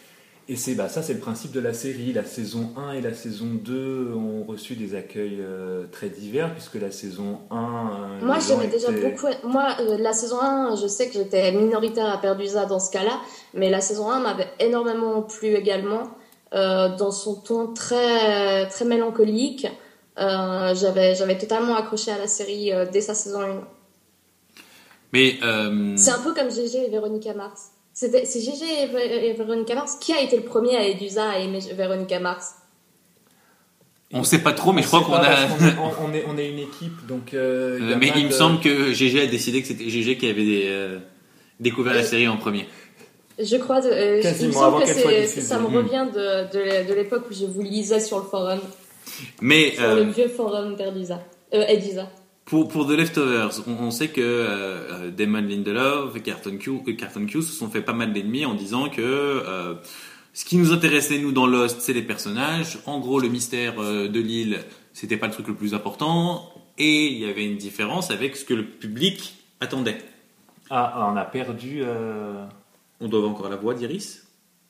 Et c'est, bah, ça, c'est le principe de la série. La saison un et la saison deux ont reçu des accueils euh, très divers, puisque la saison un... Euh, Moi, j'aimais étaient... déjà beaucoup... Moi, euh, la saison un, je sais que j'étais minoritaire à Perdusa dans ce cas-là, mais la saison un m'avait énormément plu également, euh, dans son ton très, très mélancolique. Euh, j'avais, j'avais totalement accroché à la série euh, dès sa saison un. Mais... Euh... C'est un peu comme Gégé et Véronica Mars. C'était, c'est Gégé et, Vé- et Véronica Mars. Qui a été le premier à Edusa à aimer Véronica Mars? On sait pas trop, mais on je crois sait qu'on pas, a... parce qu'on est, on, on est, on est une équipe, donc... Euh, Euh, y a mais pas il me de- semble que G G a décidé que c'était G G qui avait des, euh, découvert la série en premier. Je crois, de, euh, Quasiment, il me semble avant que qu'elle soit c'est, diffusée. ça me Mm. revient de, de, de l'époque où je vous lisais sur le forum, Mais sur euh, le vieux forum d'Edusa. Euh, Edusa. pour, pour The Leftovers, on, on sait que euh, Damon Lindelof et Carlton Cuse, euh, Carlton Cuse se sont fait pas mal d'ennemis en disant que euh, ce qui nous intéressait, nous, dans Lost, c'est les personnages. En gros, le mystère euh, de l'île, c'était pas le truc le plus important. Et il y avait une différence avec ce que le public attendait. Ah, on a perdu... Euh... On doit avoir encore la voix d'Iris.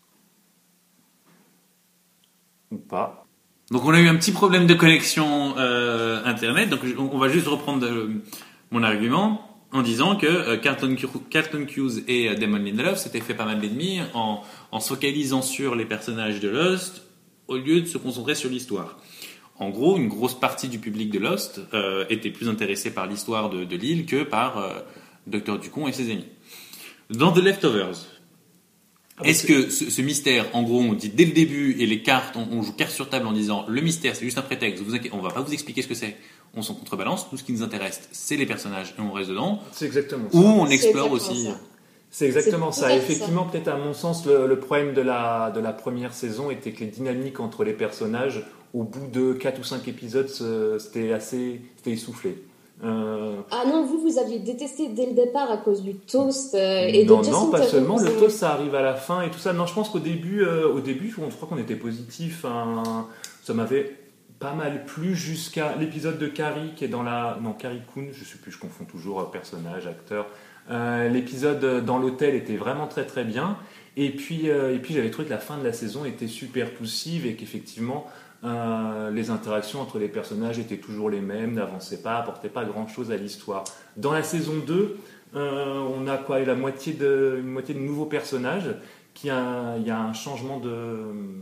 Ou pas. Donc on a eu un petit problème de connexion euh, internet. Donc on va juste reprendre euh, mon argument en disant que euh, Carlton, Carlton Cuse et euh, Damon Lindelof s'étaient fait pas mal d'ennemis en, en se focalisant sur les personnages de Lost au lieu de se concentrer sur l'histoire. En gros, une grosse partie du public de Lost euh, était plus intéressée par l'histoire de, de l'île que par euh, Docteur Ducon et ses amis. Dans The Leftovers, Ah, bah, est-ce que ce, ce mystère, en gros, on dit dès le début, et les cartes, on, on joue carte sur table en disant le mystère, c'est juste un prétexte, vous inquiétez, on va pas vous expliquer ce que c'est, on s'en contrebalance, tout ce qui nous intéresse, c'est les personnages, et on reste dedans, C'est exactement ça. ou on C'est explore exactement aussi. ça. C'est exactement C'est ça. tout à fait Effectivement, peut-être à mon sens, le, le problème de la, de la première saison était que les dynamiques entre les personnages, au bout de quatre ou cinq épisodes, se- c'était assez c'était essoufflé. Euh, Ah non, vous, vous aviez détesté dès le départ à cause du toast euh, et non, de Justin non, pas Theroux, seulement. vous Le avez- toast, ça arrive à la fin et tout ça. Non, je pense qu'au début, euh, au début, je crois qu'on était positif. Hein. Ça m'avait pas mal plu jusqu'à l'épisode de Carrie qui est dans la... Non, Carrie Coon, je sais plus, je confonds toujours euh, personnage, acteur. Euh, l'épisode euh, dans l'hôtel était vraiment très très bien. Et puis, euh, et puis j'avais trouvé que la fin de la saison était super poussive et qu'effectivement, euh, les interactions entre les personnages étaient toujours les mêmes, n'avançaient pas, apportaient pas grand chose à l'histoire. Dans la saison deux, euh, on a quoi, la moitié de, une moitié de nouveaux personnages, qui a, il y a un changement de,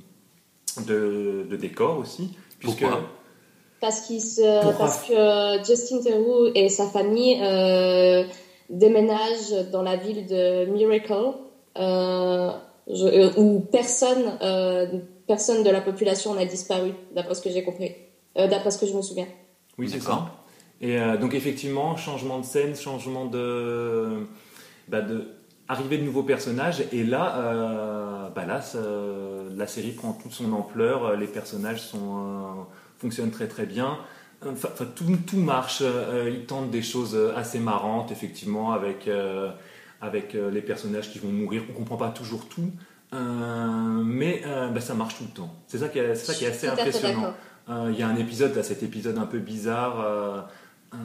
de, de décor aussi. Puisque, Pourquoi Parce, qu'il se, Pour parce que Justin Theroux et sa famille euh, déménagent dans la ville de Miracle, euh, je- euh, où personne, euh, personne de la population n'a disparu, d'après ce que j'ai compris, euh, d'après ce que je me souviens. Oui, c'est D'accord. ça. Et euh, donc effectivement, changement de scène, changement de, bah, de arrivée de nouveaux personnages. Et là, euh, bah là, ça- la série prend toute son ampleur. Les personnages sont, euh, fonctionnent très très bien. Enfin, enfin, tout, tout marche. Euh, ils tentent des choses assez marrantes, effectivement, avec euh, avec euh, les personnages qui vont mourir. On comprend pas toujours tout, euh, mais euh, bah, ça marche tout le temps. C'est ça qui est, c'est ça qui est assez Tout à fait impressionnant. d'accord. Euh, Il y a un épisode, là, cet épisode un peu bizarre, euh, euh,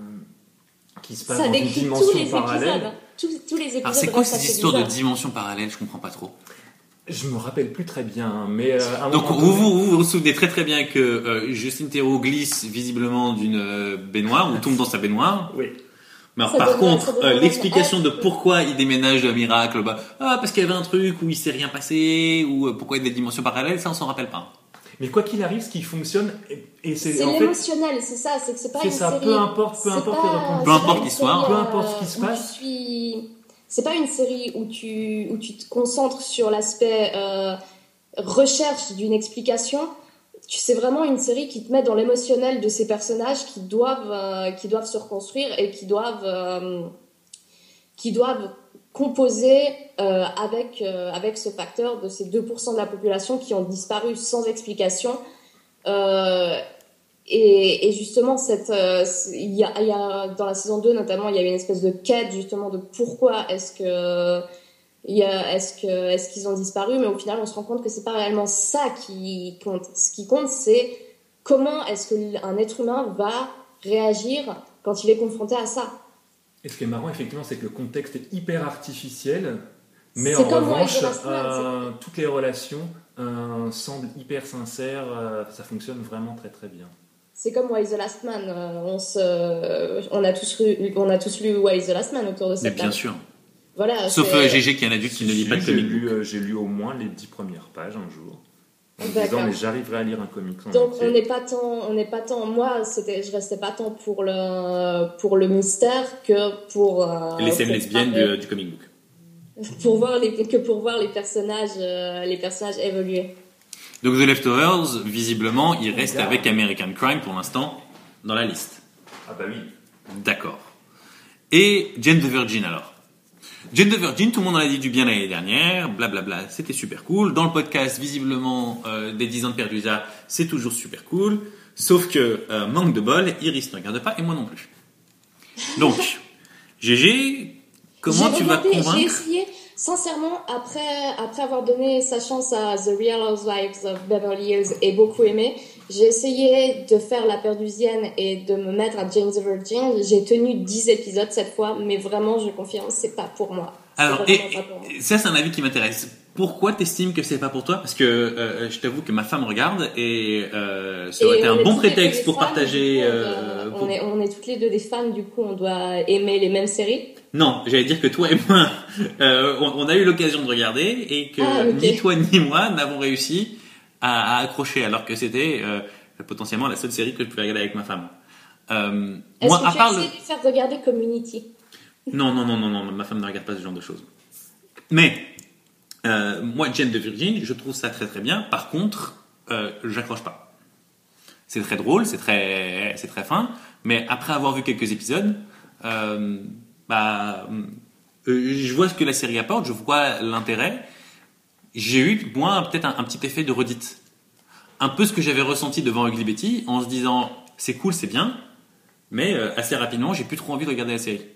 qui se passe Ça dans une décrit tous dimension les parallèle. épisodes. Tous, tous les épisodes. Alors c'est quoi restent ces assez histoires de bizarres. dimensions parallèles? Je comprends pas trop. Je me rappelle plus très bien, hein, mais euh, à un Donc moment vous, donné- vous vous vous souvenez très très bien que euh, Justin Theroux glisse visiblement d'une euh, baignoire ou tombe dans sa baignoire. Oui. Mais alors, Ça par donne- ça contre, donne euh, vraiment l'explication de hâte. pourquoi il déménage de Miracle, bah, ah, parce qu'il y avait un truc où il s'est rien passé, ou euh, pourquoi il y a des dimensions parallèles, ça on s'en rappelle pas. Mais quoi qu'il arrive, ce qui fonctionne, et, et c'est, C'est en fait, l'émotionnel, c'est ça, c'est que c'est pas c'est une ça, série. peu importe, peu c'est importe pas- les rebondissements. Peu c'est importe pas une l'histoire. série, Peu importe ce qui euh, se où passe. tu suis- C'est pas une série où tu, où tu te concentres sur l'aspect euh, recherche d'une explication. Tu- C'est vraiment une série qui te met dans l'émotionnel de ces personnages qui doivent, euh, qui doivent se reconstruire et qui doivent, euh, qui doivent composer euh, avec, euh, avec ce facteur de ces deux pour cent de la population qui ont disparu sans explication. Euh, et, et justement, cette, euh, c'est- il y a, il y a, dans la saison deux notamment, il y a eu une espèce de quête justement de pourquoi est-ce que il y a, est-ce que est-ce qu'ils ont disparu, mais au final on se rend compte que c'est pas réellement ça qui compte. Ce qui compte, c'est comment est-ce qu'un être humain va réagir quand il est confronté à ça. Et ce qui est marrant, effectivement, c'est que le contexte est hyper artificiel, Mais C'est en comme revanche, Why the Last Man, euh, toutes les relations euh, semblent hyper sincères, euh, ça fonctionne vraiment très très bien. C'est comme Why the Last Man. euh, On, se, on, a tous lu, on a tous lu Why the Last Man autour de Mais cette bien table. sûr. Voilà, Sauf c'est- euh, G G qui est un adulte qui ne lit Si, pas de j'ai comic lu, book. euh, j'ai lu au moins les dix premières pages un jour. En me D'accord. disant, mais j'arriverai à lire un comics en Donc entier. on n'est pas tant, on n'est pas tant. Moi, c'était, je restais pas tant pour le pour le mystère que pour euh, Les scènes pour lesbiennes voir- du, du comic book. pour voir les que pour voir les personnages euh, les personnages évoluer. Donc The Leftovers, visiblement, il reste Regarde. avec American Crime pour l'instant dans la liste. Ah bah oui. D'accord. Et Jane the Virgin alors. Jane the Virgin, tout le monde en a dit du bien l'année dernière, blablabla, c'était super cool. Dans le podcast, visiblement, euh, des dix ans de Perdusa, c'est toujours super cool. Sauf que, euh, manque de bol, Iris ne regarde pas et moi non plus. Donc, G G, comment J'ai tu vas regardé, J'ai convaincre essayé, sincèrement, après, après avoir donné sa chance à The Real Housewives of Beverly Hills et beaucoup aimé, j'ai essayé de faire la perdusienne et de me mettre à Jane the Virgin. J'ai tenu dix épisodes cette fois, mais vraiment, je confirme, c'est pas pour moi. C'est Alors, vraiment et, pas pour moi. et ça, c'est un avis qui m'intéresse. Pourquoi t'estimes que c'est pas pour toi? Parce que euh, je t'avoue que ma femme regarde et euh, ça aurait Et été on un est bon toutes les deux prétexte des pour fans, partager. du coup, on, euh, doit- pour- on est, on est toutes les deux des fans, du coup, on doit aimer les mêmes séries. Non, j'allais dire que toi et moi, euh, on, on a eu l'occasion de regarder et que Ah, ok. ni toi ni moi n'avons réussi à, à accrocher, alors que c'était euh, potentiellement la seule série que je pouvais regarder avec ma femme. Euh, Est-ce moi, que à tu part as le... essayé de lui faire regarder Community? Non, non, non, non, non, ma femme ne regarde pas ce genre de choses. Mais, euh, moi, Jane the Virgin, je trouve ça très très bien. Par contre, euh, j'accroche pas. C'est très drôle, c'est très, c'est très fin, mais après avoir vu quelques épisodes, euh, bah, euh, je vois ce que la série apporte, je vois l'intérêt. J'ai eu, moi, peut-être un, un petit effet de redite. Un peu ce que j'avais ressenti devant Ugly Betty, en se disant, c'est cool, c'est bien, mais euh, assez rapidement, j'ai plus trop envie de regarder la série.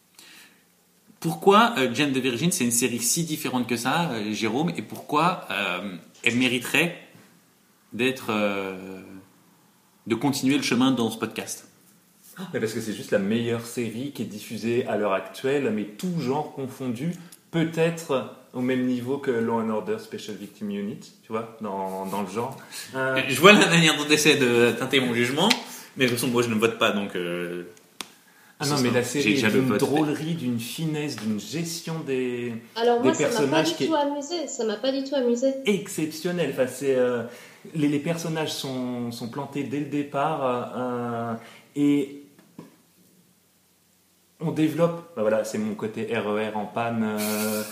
Pourquoi euh, Jane the Virgin, c'est une série si différente que ça, euh, Jérôme, et pourquoi euh, elle mériterait d'être, euh, de continuer le chemin dans ce podcast? Mais parce que c'est juste la meilleure série qui est diffusée à l'heure actuelle, mais tout genre confondu, peut-être au même niveau que Law and Order Special Victim Unit, tu vois, dans, dans le genre. Euh, Je vois la manière dont tu essaies de teinter mon jugement, mais de toute façon, moi je ne vote pas, donc... Euh, ah c'est non, ça. mais la J'ai- série est j'avais d'une voté. drôlerie, d'une finesse, d'une gestion des Alors moi, des ça m'a pas personnages du qui est tout amusé. Ça m'a pas du tout amusé. exceptionnelle. Enfin, c'est, euh, les, les personnages sont, sont plantés dès le départ euh, et on développe. Ben voilà, c'est mon côté R E R en panne. euh,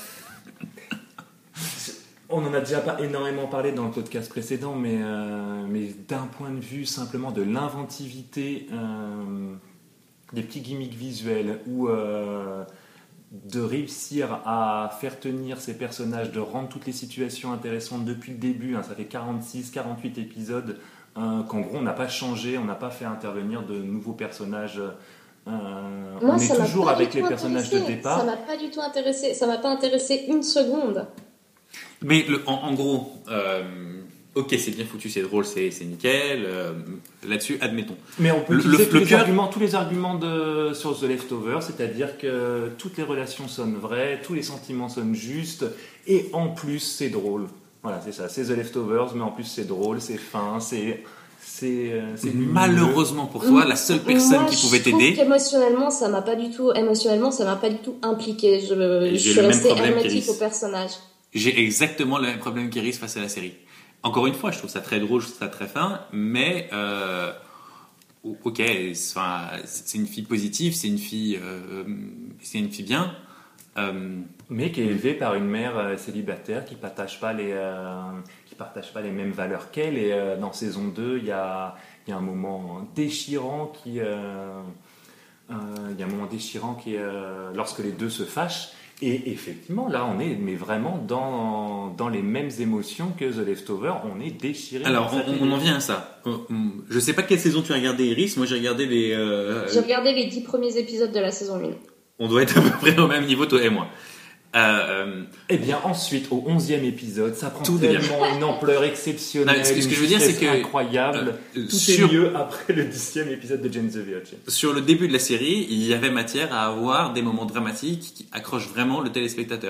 on en a déjà pas énormément parlé dans le podcast précédent, mais, euh, mais d'un point de vue simplement de l'inventivité, euh, des petits gimmicks visuels ou euh, de réussir à faire tenir ces personnages, de rendre toutes les situations intéressantes depuis le début. Hein, ça fait quarante-six, quarante-huit épisodes euh, qu'en gros on n'a pas changé, on n'a pas fait intervenir de nouveaux personnages. Euh, Moi, on ça est m'a toujours pas avec du les tout personnages de intéressé. départ. Ça m'a pas du tout intéressé. Ça m'a pas intéressé une seconde. Mais le- en, en gros, euh, ok, c'est bien foutu, c'est drôle, c'est, c'est nickel. euh, là-dessus, admettons. Mais on peut Le- utiliser le- tous, le les cœur- arguments, tous les arguments de, sur The Leftovers, c'est-à-dire que toutes les relations sonnent vraies, tous les sentiments sonnent justes, et en plus c'est drôle. Voilà, c'est ça, c'est The Leftovers, mais en plus c'est drôle, c'est fin, c'est... C'est, euh, c'est lumineux. Malheureusement pour toi, la seule personne Moi, qui pouvait je trouve t'aider... qu'émotionnellement, ça m'a pas du tout. Émotionnellement, ça m'a pas du tout impliqué. Je, je j'ai suis le même restée problème hermétique qu'Iris. au personnage. J'ai exactement le même problème qu'Iris face à la série. Encore une fois, je trouve ça très drôle, je trouve ça très fin, mais euh, ok, c'est, enfin, c'est une fille positive, c'est une fille, euh, c'est une fille bien. Euh, Mais qui est élevée par une mère euh, célibataire qui partage pas les euh, qui partage pas les mêmes valeurs qu'elle, et euh, dans saison deux il y a il y a un moment déchirant qui euh, euh, il y a un moment déchirant qui est euh, lorsque les deux se fâchent, et effectivement là on est mais vraiment dans dans les mêmes émotions que The Leftovers, on est déchiré. alors, dans cette on, on en idée. vient à ça. Euh, Je sais pas quelle saison tu as regardé, Iris. Moi, j'ai regardé les. euh, J'ai regardé les dix premiers épisodes de la saison un. On doit être à peu près au même niveau, toi et moi. Euh, euh, Eh bien ensuite au onzième épisode ça prend Tout devient- tellement une ampleur exceptionnelle. Non, ce que- ce que une je veux dire, c'est justesse que, incroyable. euh, Tout sur- est mieux après le dixième épisode de Jane the Virgin. Sur le début de la série, il y avait matière à avoir des moments dramatiques qui accrochent vraiment le téléspectateur.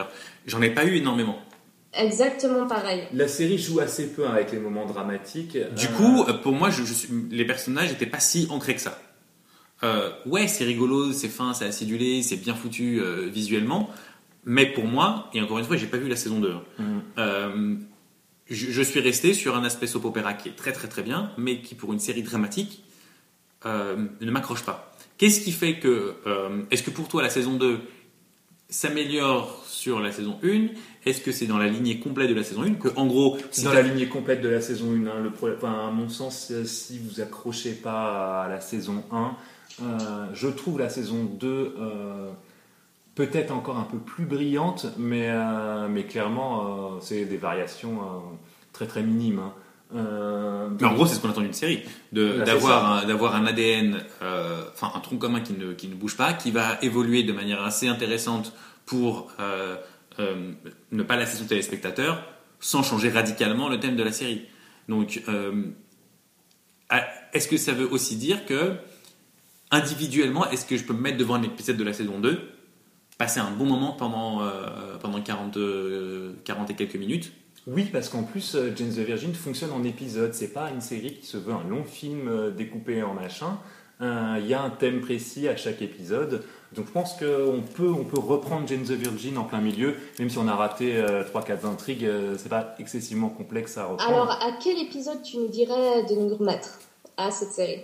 j'en ai pas eu énormément. Exactement pareil. La série joue assez peu avec les moments dramatiques. Du Euh, coup, euh, pour moi, je, je suis- les personnages n'étaient pas si ancrés que ça. Euh, ouais, c'est rigolo, c'est fin, c'est acidulé, c'est bien foutu euh, visuellement, mais pour moi, et encore une fois, j'ai pas vu la saison deux, hein, Mhm. euh, je, je suis resté sur un aspect soap opéra qui est très très très bien, mais qui pour une série dramatique euh, ne m'accroche pas. Qu'est-ce qui fait que, euh, est-ce que pour toi la saison deux s'améliore sur la saison un? Est-ce que c'est dans la lignée complète de la saison un que, en gros, C'est si dans t'as- la lignée complète de la saison un. Hein, le pro- enfin, à mon sens, euh, si vous accrochez pas à la saison un, euh, je trouve la saison deux euh, peut-être encore un peu plus brillante, mais, euh, mais clairement, euh, c'est des variations euh, très très minimes. Hein. Euh, Mais en gros, c'est ce qu'on attend d'une série, de- Là, c'est d'avoir un, d'avoir un A D N, euh, enfin un tronc commun qui ne, qui ne bouge pas, qui va évoluer de manière assez intéressante pour euh, euh, ne pas lasser son téléspectateur, sans changer radicalement le thème de la série. Donc, euh, à- est-ce que ça veut aussi dire que, individuellement, est-ce que je peux me mettre devant un épisode de la saison deux, passer un bon moment pendant, euh, pendant quarante, euh, quarante et quelques minutes? Oui, parce qu'en plus, euh, Jane the Virgin fonctionne en épisodes. C'est pas une série qui se veut un long film euh, découpé en machin. Euh, Il y a un thème précis à chaque épisode. Donc je pense qu'on peut, on peut reprendre Jane the Virgin en plein milieu, même si on a raté euh, trois quatre intrigues, euh, c'est pas excessivement complexe à reprendre. Alors, à quel épisode tu nous dirais de nous remettre à cette série?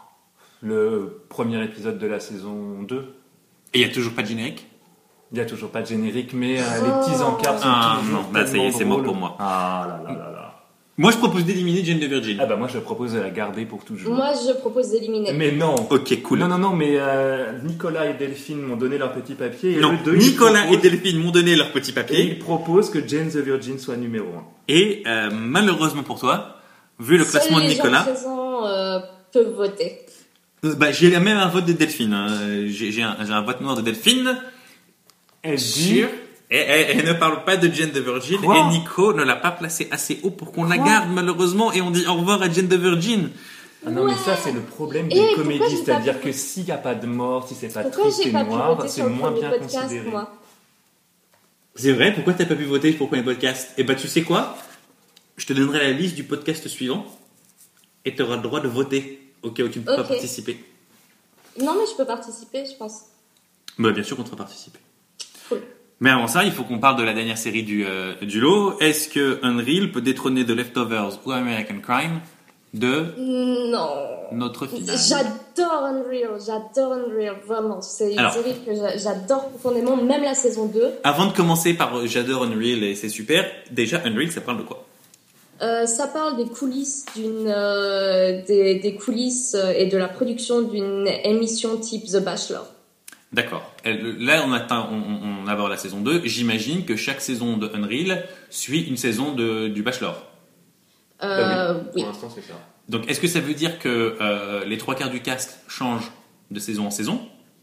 Le premier épisode de la saison deux, Et il n'y a toujours pas de générique? il n'y a toujours pas de générique, mais euh, Oh. les petits encarts sont Ah, toujours non, bah, ça y est, tellement c'est mort drôles. pour moi. Ah là là là là. Moi, je propose d'éliminer Jane the Virgin. Ah bah moi je propose de la garder pour toujours. Moi, je propose d'éliminer. Mais non. Ok, cool. Non, non, non, mais euh, Nicolas et Delphine m'ont donné leur petit papier. Et Non, eux deux, ils Nicolas et proposent- Delphine m'ont donné leur petit Et papier. ils proposent que Jane the Virgin soit numéro un. Et euh, malheureusement pour toi, vu le Seuls classement de les gens Nicolas, présents euh, peuvent voter. euh, bah, j'ai même un vote de Delphine. hein. J'ai j'ai un, j'ai un vote noir de Delphine. Elle dit... Sur- Et elle, elle ne parle pas de Jane the Virgin. Quoi Et Nico ne l'a pas placée assez haut pour qu'on la Quoi garde malheureusement. Et on dit au revoir à Jane the Virgin. Ah non, mais Ouais. ça, c'est le problème Et des pourquoi comédies. j'ai pas C'est-à-dire pu- que s'il n'y a pas de mort, si c'est pas Pourquoi triste j'ai et pas pu noir, voter c'est sur le moins premier bien podcast, considéré. moi? C'est vrai, pourquoi t'as pas pu voter pour le premier podcast? Et bah tu sais quoi? Je te donnerai la liste du podcast suivant. Et tu auras le droit de voter au cas où tu ne peux pas Ok. participer. Non, mais je peux participer, je pense. Bah, bien sûr qu'on te fera participer. Cool. Mais avant ça, il faut qu'on parle de la dernière série du, euh, du lot. Est-ce que Unreal peut détrôner The Leftovers ou American Crime de Non. notre finale? J'adore Unreal, j'adore Unreal, vraiment. C'est une Alors. série que j'a- j'adore profondément, même la saison deux. Avant de commencer par euh, j'adore Unreal et c'est super, déjà Unreal ça parle de quoi? Euh, ça parle des coulisses d'une, euh, des, des coulisses euh, et de la production d'une émission type The Bachelor. D'accord. Elle- Là on, atteint, on, on- on aborde la saison deux. J'imagine que chaque saison de Unreal suit une saison de, du Bachelor. Euh, oui. Pour l'instant, c'est ça. Donc est-ce que ça veut dire que euh, les trois quarts du cast changent de saison en saison?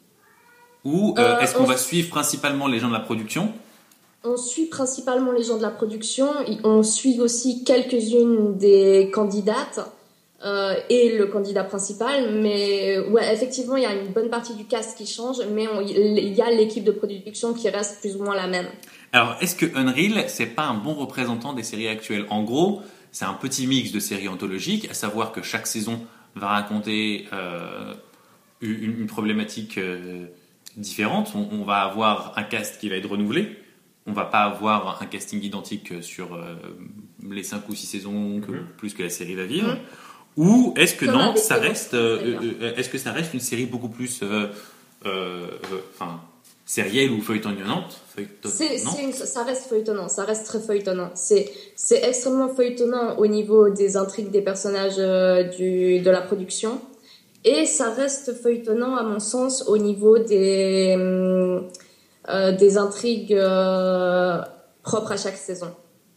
Ou euh, Euh, est-ce qu'on on va s- suivre principalement les gens de la production? On suit principalement les gens de la production, y- on suit aussi quelques-unes des candidates euh, et le candidat principal, mais ouais, effectivement, il y a une bonne partie du cast qui change, mais on- il y a l'équipe de production qui reste plus ou moins la même. Alors, est-ce que Unreal, c'est pas un bon représentant des séries actuelles? En gros, c'est un petit mix de séries anthologiques, à savoir que chaque saison va raconter euh, une, une problématique euh, différente. On, on va avoir un cast qui va être renouvelé. On va pas avoir un casting identique sur euh, les cinq ou six saisons que, Mhm. plus que la série va vivre. Mhm. Ou est-ce que Comme non, avec ça Game of reste, Thrones, euh, d'ailleurs. euh, est-ce que ça reste une série beaucoup plus, euh, euh, euh, enfin, sérielle ou feuilletonnante? C'est, Feuilletonnante c'est une- ça reste feuilletonnant, ça reste très feuilletonnant. C'est, c'est extrêmement feuilletonnant au niveau des intrigues des personnages euh, du, de la production. Et ça reste feuilletonnant, à mon sens, au niveau des, hum, euh, des intrigues euh, propres à chaque saison.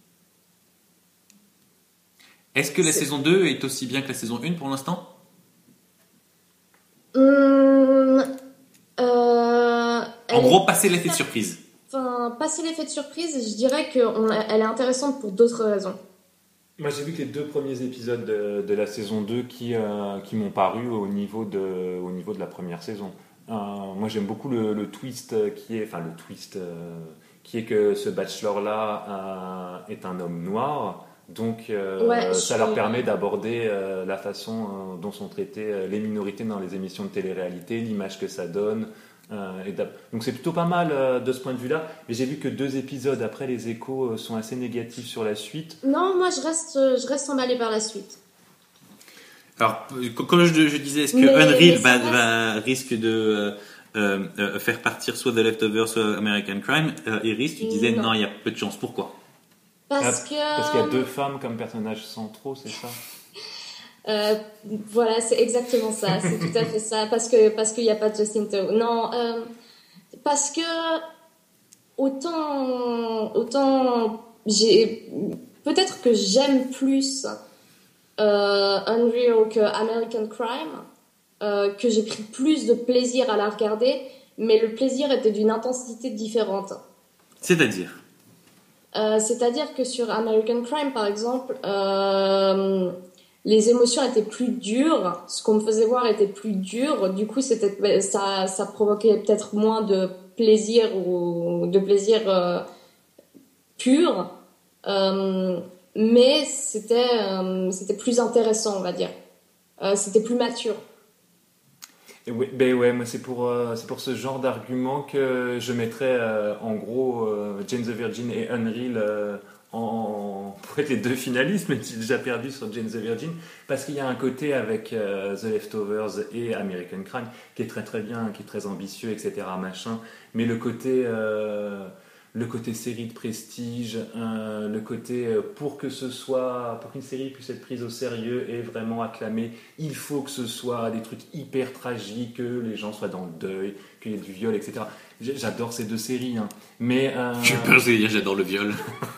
Est-ce que la C'est- saison deux est aussi bien que la saison un pour l'instant? Hum, euh, En elle gros, est- passer l'effet de surprise. Enfin, passer l'effet de surprise, je dirais qu'elle est intéressante pour d'autres raisons. Moi, j'ai vu que les deux premiers épisodes de, de la saison deux qui, euh, qui m'ont paru au niveau, de, au niveau de la première saison. Euh, moi, j'aime beaucoup le, le twist qui est... Enfin, le twist... euh, qui est que ce bachelor-là euh, est un homme noir. Donc, euh, Ouais, ça je- leur permet d'aborder euh, la façon euh, dont sont traitées euh, les minorités dans les émissions de télé-réalité, l'image que ça donne. euh, et d'ab- donc, c'est plutôt pas mal euh, de ce point de vue-là. Mais j'ai vu que deux épisodes après, les échos euh, sont assez négatifs sur la suite. Non, moi, je reste, je reste emballée par la suite. Alors, euh, comme je, je disais, est-ce que Mais- Unreal mais ça va, va- risque de euh, euh, euh, faire partir soit The Leftovers, soit American Crime? euh, Iris, tu disais Non. non, il y a peu de chance. Pourquoi? Parce Ah, que. Parce qu'il y a deux femmes comme personnages centraux, c'est ça? Euh, voilà, c'est exactement ça, c'est tout à fait ça, parce que parce qu'il n'y a pas de Justin Theroux. Non, euh, parce que autant autant j'ai peut-être que j'aime plus euh, Unreal que American Crime, euh, que j'ai pris plus de plaisir à la regarder, mais le plaisir était d'une intensité différente. C'est-à-dire? Euh, c'est-à-dire que sur American Crime, par exemple, euh, les émotions étaient plus dures, ce qu'on me faisait voir était plus dur, du coup c'était, ça, ça provoquait peut-être moins de plaisir ou de plaisir euh, pur, euh, mais c'était, euh, c'était plus intéressant, on va dire. Euh, c'était plus mature. Et ouais, ben ouais, moi c'est pour, euh, c'est pour ce genre d'argument que je mettrais euh, en gros euh, Jane the Virgin et Unreal euh, en, pour être les deux finalistes, même si j'ai déjà perdu sur Jane the Virgin, parce qu'il y a un côté avec euh, The Leftovers et American Crime qui est très très bien, qui est très ambitieux, et cetera. Machin, mais le côté, euh, le côté série de prestige, euh, le côté euh, pour que ce soit, pour qu'une série puisse être prise au sérieux et vraiment acclamée, il faut que ce soit des trucs hyper tragiques, que les gens soient dans le deuil, qu'il y ait du viol, et cetera. J'adore ces deux séries, hein. Mais euh, Je peux vous dire, j'adore le viol.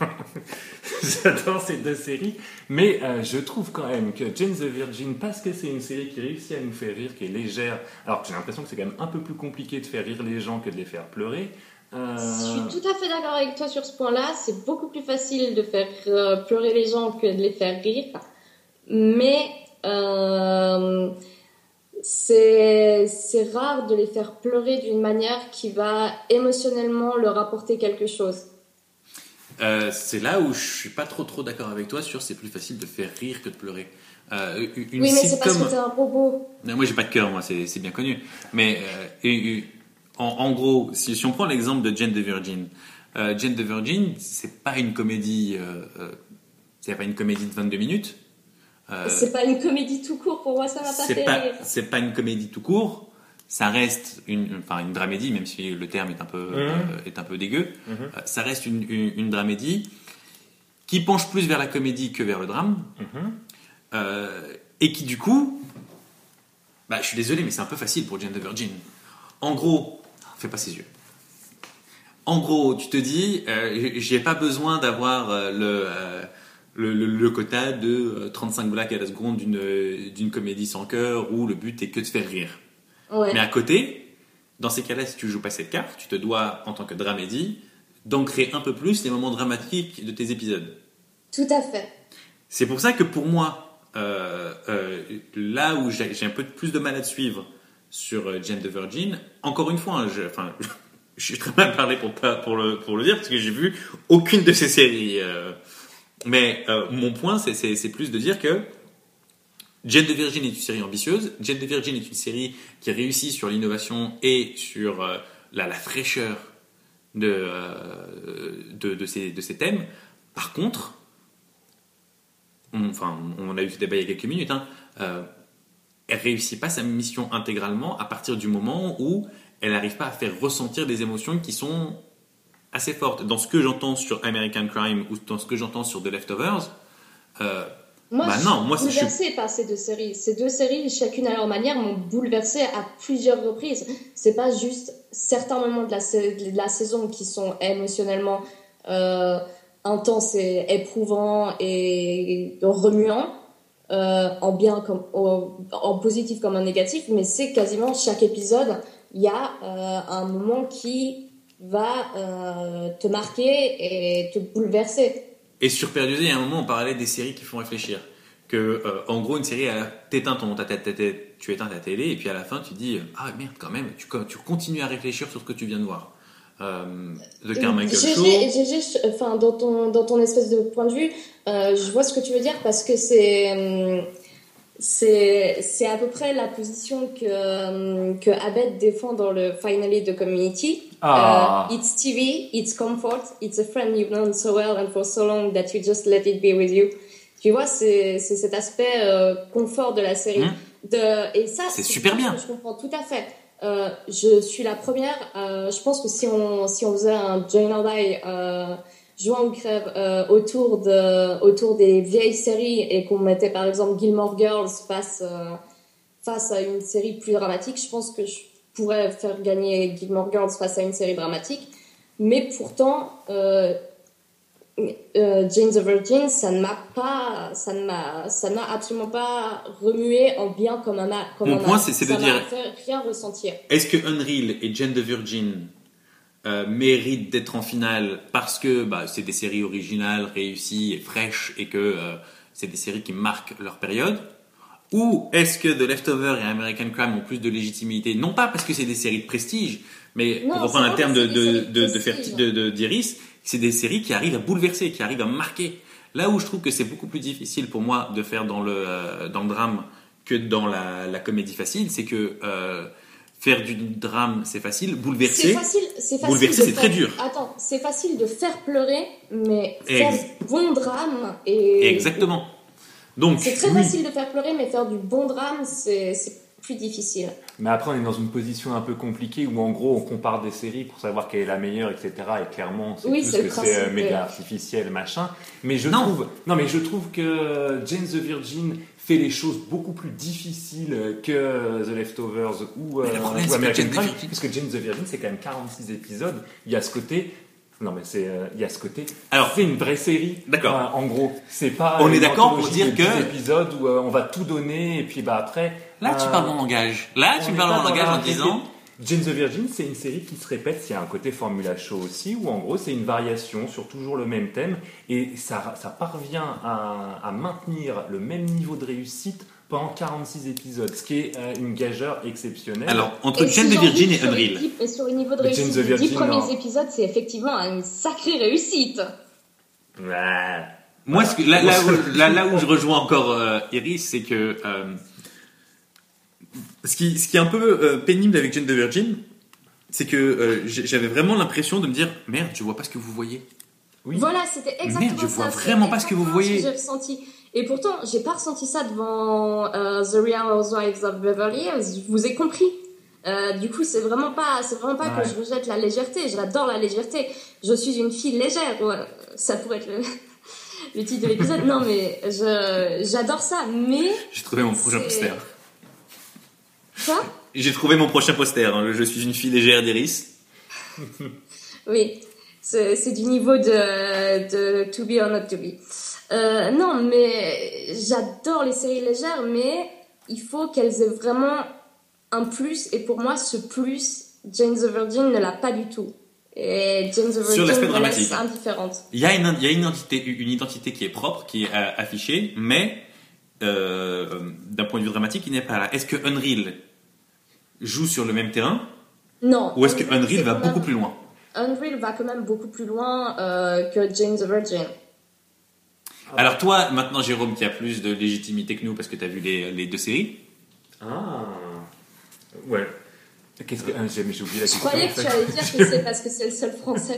j'adore ces deux séries, mais euh, je trouve quand même que Jane the Virgin, parce que c'est une série qui réussit à nous faire rire, qui est légère, alors que j'ai l'impression que c'est quand même un peu plus compliqué de faire rire les gens que de les faire pleurer. Euh, Je suis tout à fait d'accord avec toi sur ce point-là. C'est beaucoup plus facile de faire euh, pleurer les gens que de les faire rire. Mais euh, c'est, c'est rare de les faire pleurer d'une manière qui va émotionnellement leur apporter quelque chose. Euh, c'est là où je suis pas trop trop d'accord avec toi sur c'est plus facile de faire rire que de pleurer. Euh, une Oui, mais c'est parce sitcom- que t'es un robot. Non, moi j'ai pas de cœur, moi c'est, c'est bien connu. Mais euh, et- et, en, en gros, si, si on prend l'exemple de Jane the Virgin, euh, Jane the Virgin, c'est pas une comédie, euh, euh, c'est pas une comédie de vingt-deux minutes. Euh, C'est pas une comédie tout court, pour moi ça m'a pas c'est fait pas, rire. c'est pas une comédie tout court. Ça reste une, enfin une dramédie, même si le terme est un peu, Mhm. euh, est un peu dégueu. Mhm. Euh, ça reste une, une, une dramédie qui penche plus vers la comédie que vers le drame. mhm. Euh, et qui du coup, bah, je suis désolé, mais c'est un peu facile pour Jane the Virgin. En gros, fais pas ses yeux. En gros, tu te dis, euh, j'ai pas besoin d'avoir euh, le, euh, le, le, le quota de euh, trente-cinq blagues à la seconde d'une, euh, d'une comédie sans cœur où le but est que de faire rire. Ouais. Mais à côté, dans ces cas-là, si tu joues pas cette carte, tu te dois, en tant que dramédie, d'ancrer un peu plus les moments dramatiques de tes épisodes. Tout à fait. C'est pour ça que pour moi, euh, euh, là où j'ai, j'ai un peu plus de mal à te suivre sur euh, Jane the Virgin, encore une fois, hein, je, enfin, je suis très mal parlé pour, pas- pour, le, pour le dire parce que j'ai vu aucune de ces séries. euh. mais euh, mon point, c'est, c'est, c'est plus de dire que Jane the Virgin est une série ambitieuse. Jane the Virgin est une série qui réussit sur l'innovation et sur euh, la, la fraîcheur de, euh, de, de, ces, de ces thèmes. Par contre, on, enfin, on a eu ce débat il y a quelques minutes, hein, euh, elle réussit pas sa mission intégralement à partir du moment où elle n'arrive pas à faire ressentir des émotions qui sont assez fortes. Dans ce que j'entends sur American Crime ou dans ce que j'entends sur The Leftovers, euh, Moi, Bah je non, suis moi, c'est- bouleversée par ces deux séries. Ces deux séries, chacune à leur manière, m'ont bouleversée à plusieurs reprises. C'est pas juste certains moments de la, sa- de la saison qui sont émotionnellement euh, intenses et éprouvants et remuants, euh, en bien comme en, en positif comme en négatif, mais c'est quasiment chaque épisode, il y a euh, un moment qui va euh, te marquer et te bouleverser. Et sur Perdu, il y a un moment, on parlait des séries qui font réfléchir. Que, euh, en gros, une série, elle t'éteins ton, ta, ta, ta, ta- tu éteins ta télé, et puis à la fin, tu dis, ah merde, quand même, tu, tu continues à réfléchir sur ce que tu viens de voir. euh, The Carmichael G G, Show. G G, je- enfin, dans ton, dans ton espèce de point de vue, euh, je vois ce que tu veux dire parce que c'est, hum, c'est, c'est à peu près la position que, hum, que Abed défend dans le Finally de Community. Ah. Uh, it's T V, it's comfort, it's a friend you've known so well and for so long that you just let it be with you. Tu vois, c'est, c'est cet aspect euh, confort de la série. Mmh. De, et ça, C'est super bien. Je comprends tout à fait. Euh, je suis la première. Euh, je pense que si on si on faisait un Join or Die, euh, joint ou crève euh, autour de autour des vieilles séries et qu'on mettait par exemple Gilmore Girls face euh, face à une série plus dramatique, je pense que je pourrais faire gagner Gilmore Girls face à une série dramatique. Mais pourtant, euh, euh, Jane the Virgin, ça ne m'a pas, ça ne m'a, ça ne m'a absolument pas remué en bien comme un mal. Comme Mon un point, mal. c'est- c'est de Ça m'a dire- fait rien ressentir. Est-ce que Unreal et Jane the Virgin euh, méritent d'être en finale parce que bah, c'est des séries originales, réussies et fraîches et que euh, c'est des séries qui marquent leur période? Ou est-ce que The Leftovers et American Crime ont plus de légitimité, non pas parce que c'est des séries de prestige, mais Non, pour reprendre c'est un pas terme parce de, que c'est des de, séries de de, de, prestige. Ferti- de- de- d'Iris, c'est des séries qui arrivent à bouleverser, qui arrivent à marquer. Là où je trouve que c'est beaucoup plus difficile pour moi de faire dans le, euh, dans le drame que dans la, la comédie facile, c'est que euh, faire du drame c'est facile, C'est bouleverser, facile, c'est facile. bouleverser, de c'est faire- très dur. Attends, c'est facile de faire pleurer, mais Ex- faire du bon drame et. exactement. Donc, C'est très oui. facile de faire pleurer, mais faire du bon drame, c'est, c'est plus difficile. Mais après, on est dans une position un peu compliquée où en gros, on compare des séries pour savoir quelle est la meilleure, et cetera. Et clairement, c'est Oui, tous c'est que le c'est principe, euh, méga ouais. artificiel, machin. Mais je Non. trouve, non, mais je trouve que Jane the Virgin fait les choses beaucoup plus difficiles que The Leftovers ou, euh, Mais le problème, ou c'est que American Jane the Crime, Virgin- parce que Jane the Virgin, c'est quand même quarante-six épisodes. Il y a ce côté. Non mais c'est euh, il y a ce côté. Alors, c'est une vraie série. D'accord. Euh, en gros, c'est pas. On est une d'accord pour anthologie dire de dix que- épisodes où euh, on va tout donner et puis bah après. Là, tu euh, parles mon langage. Là, on tu est parles pas mon dans langage la en disant. Jane the Virgin, c'est une série qui se répète. Il y a un côté Formula Show aussi, où en gros c'est une variation sur toujours le même thème, et ça, ça parvient à, à maintenir le même niveau de réussite pendant quarante-six épisodes, ce qui est euh, une gageure exceptionnelle. Alors, entre Et Jane si the j'en Virgin dis et sur Unreal. l'équipe et sur le niveau de Mais Jane réussite the des Virgin, dix premiers non. épisodes, c'est effectivement une sacrée réussite. Ouais. Moi, ce que- là, là, où, là, là où je rejoins encore euh, Iris, c'est que euh, ce, qui, ce qui est un peu euh, pénible avec Jane the Virgin, c'est que euh, j'ai- j'avais vraiment l'impression de me dire merde, je vois pas ce que vous voyez. Oui. Voilà, c'était exactement Merde, je ça. vois c'est vraiment pas ce que vous exactement voyez. j'ai ressenti. Et pourtant, j'ai pas ressenti ça devant euh, The Real Housewives of Beverly Hills. Je vous ai compris. Euh, du coup, c'est vraiment pas, c'est vraiment pas Ouais. que je rejette la légèreté. J'adore la légèreté. Je suis une fille légère. Ouais, ça pourrait être le, le titre de l'épisode. Non, mais je, j'adore ça. Mais J'ai trouvé mon prochain C'est- poster. quoi? J'ai trouvé mon prochain poster. hein, le Je suis une fille légère d'Iris. Oui, c'est, c'est du niveau de, de To Be or Not To Be. Euh, non, mais j'adore les séries légères, mais il faut qu'elles aient vraiment un plus. Et pour moi, ce plus, Jane the Virgin ne l'a pas du tout. Et Jane the Sur l'aspect Virgin me laisse dramatique. indifférente. Il y a une, il y a une identité, une identité qui est propre, qui est euh, affichée, mais euh, d'un point de vue dramatique, il n'est pas là. Est-ce que Unreal joue sur le même terrain, Non. ou est-ce que Unreal, Unreal c'est va quand beaucoup même- plus loin? Unreal va quand même beaucoup plus loin euh, que Jane the Virgin. Alors toi, maintenant Jérôme, qui a plus de légitimité que nous parce que tu as vu les, les deux séries, Ah. Ouais. Qu'est-ce que ah, j'ai, mais j'ai oublié la Je question. croyais que tu allais dire que c'est parce que c'est le seul français.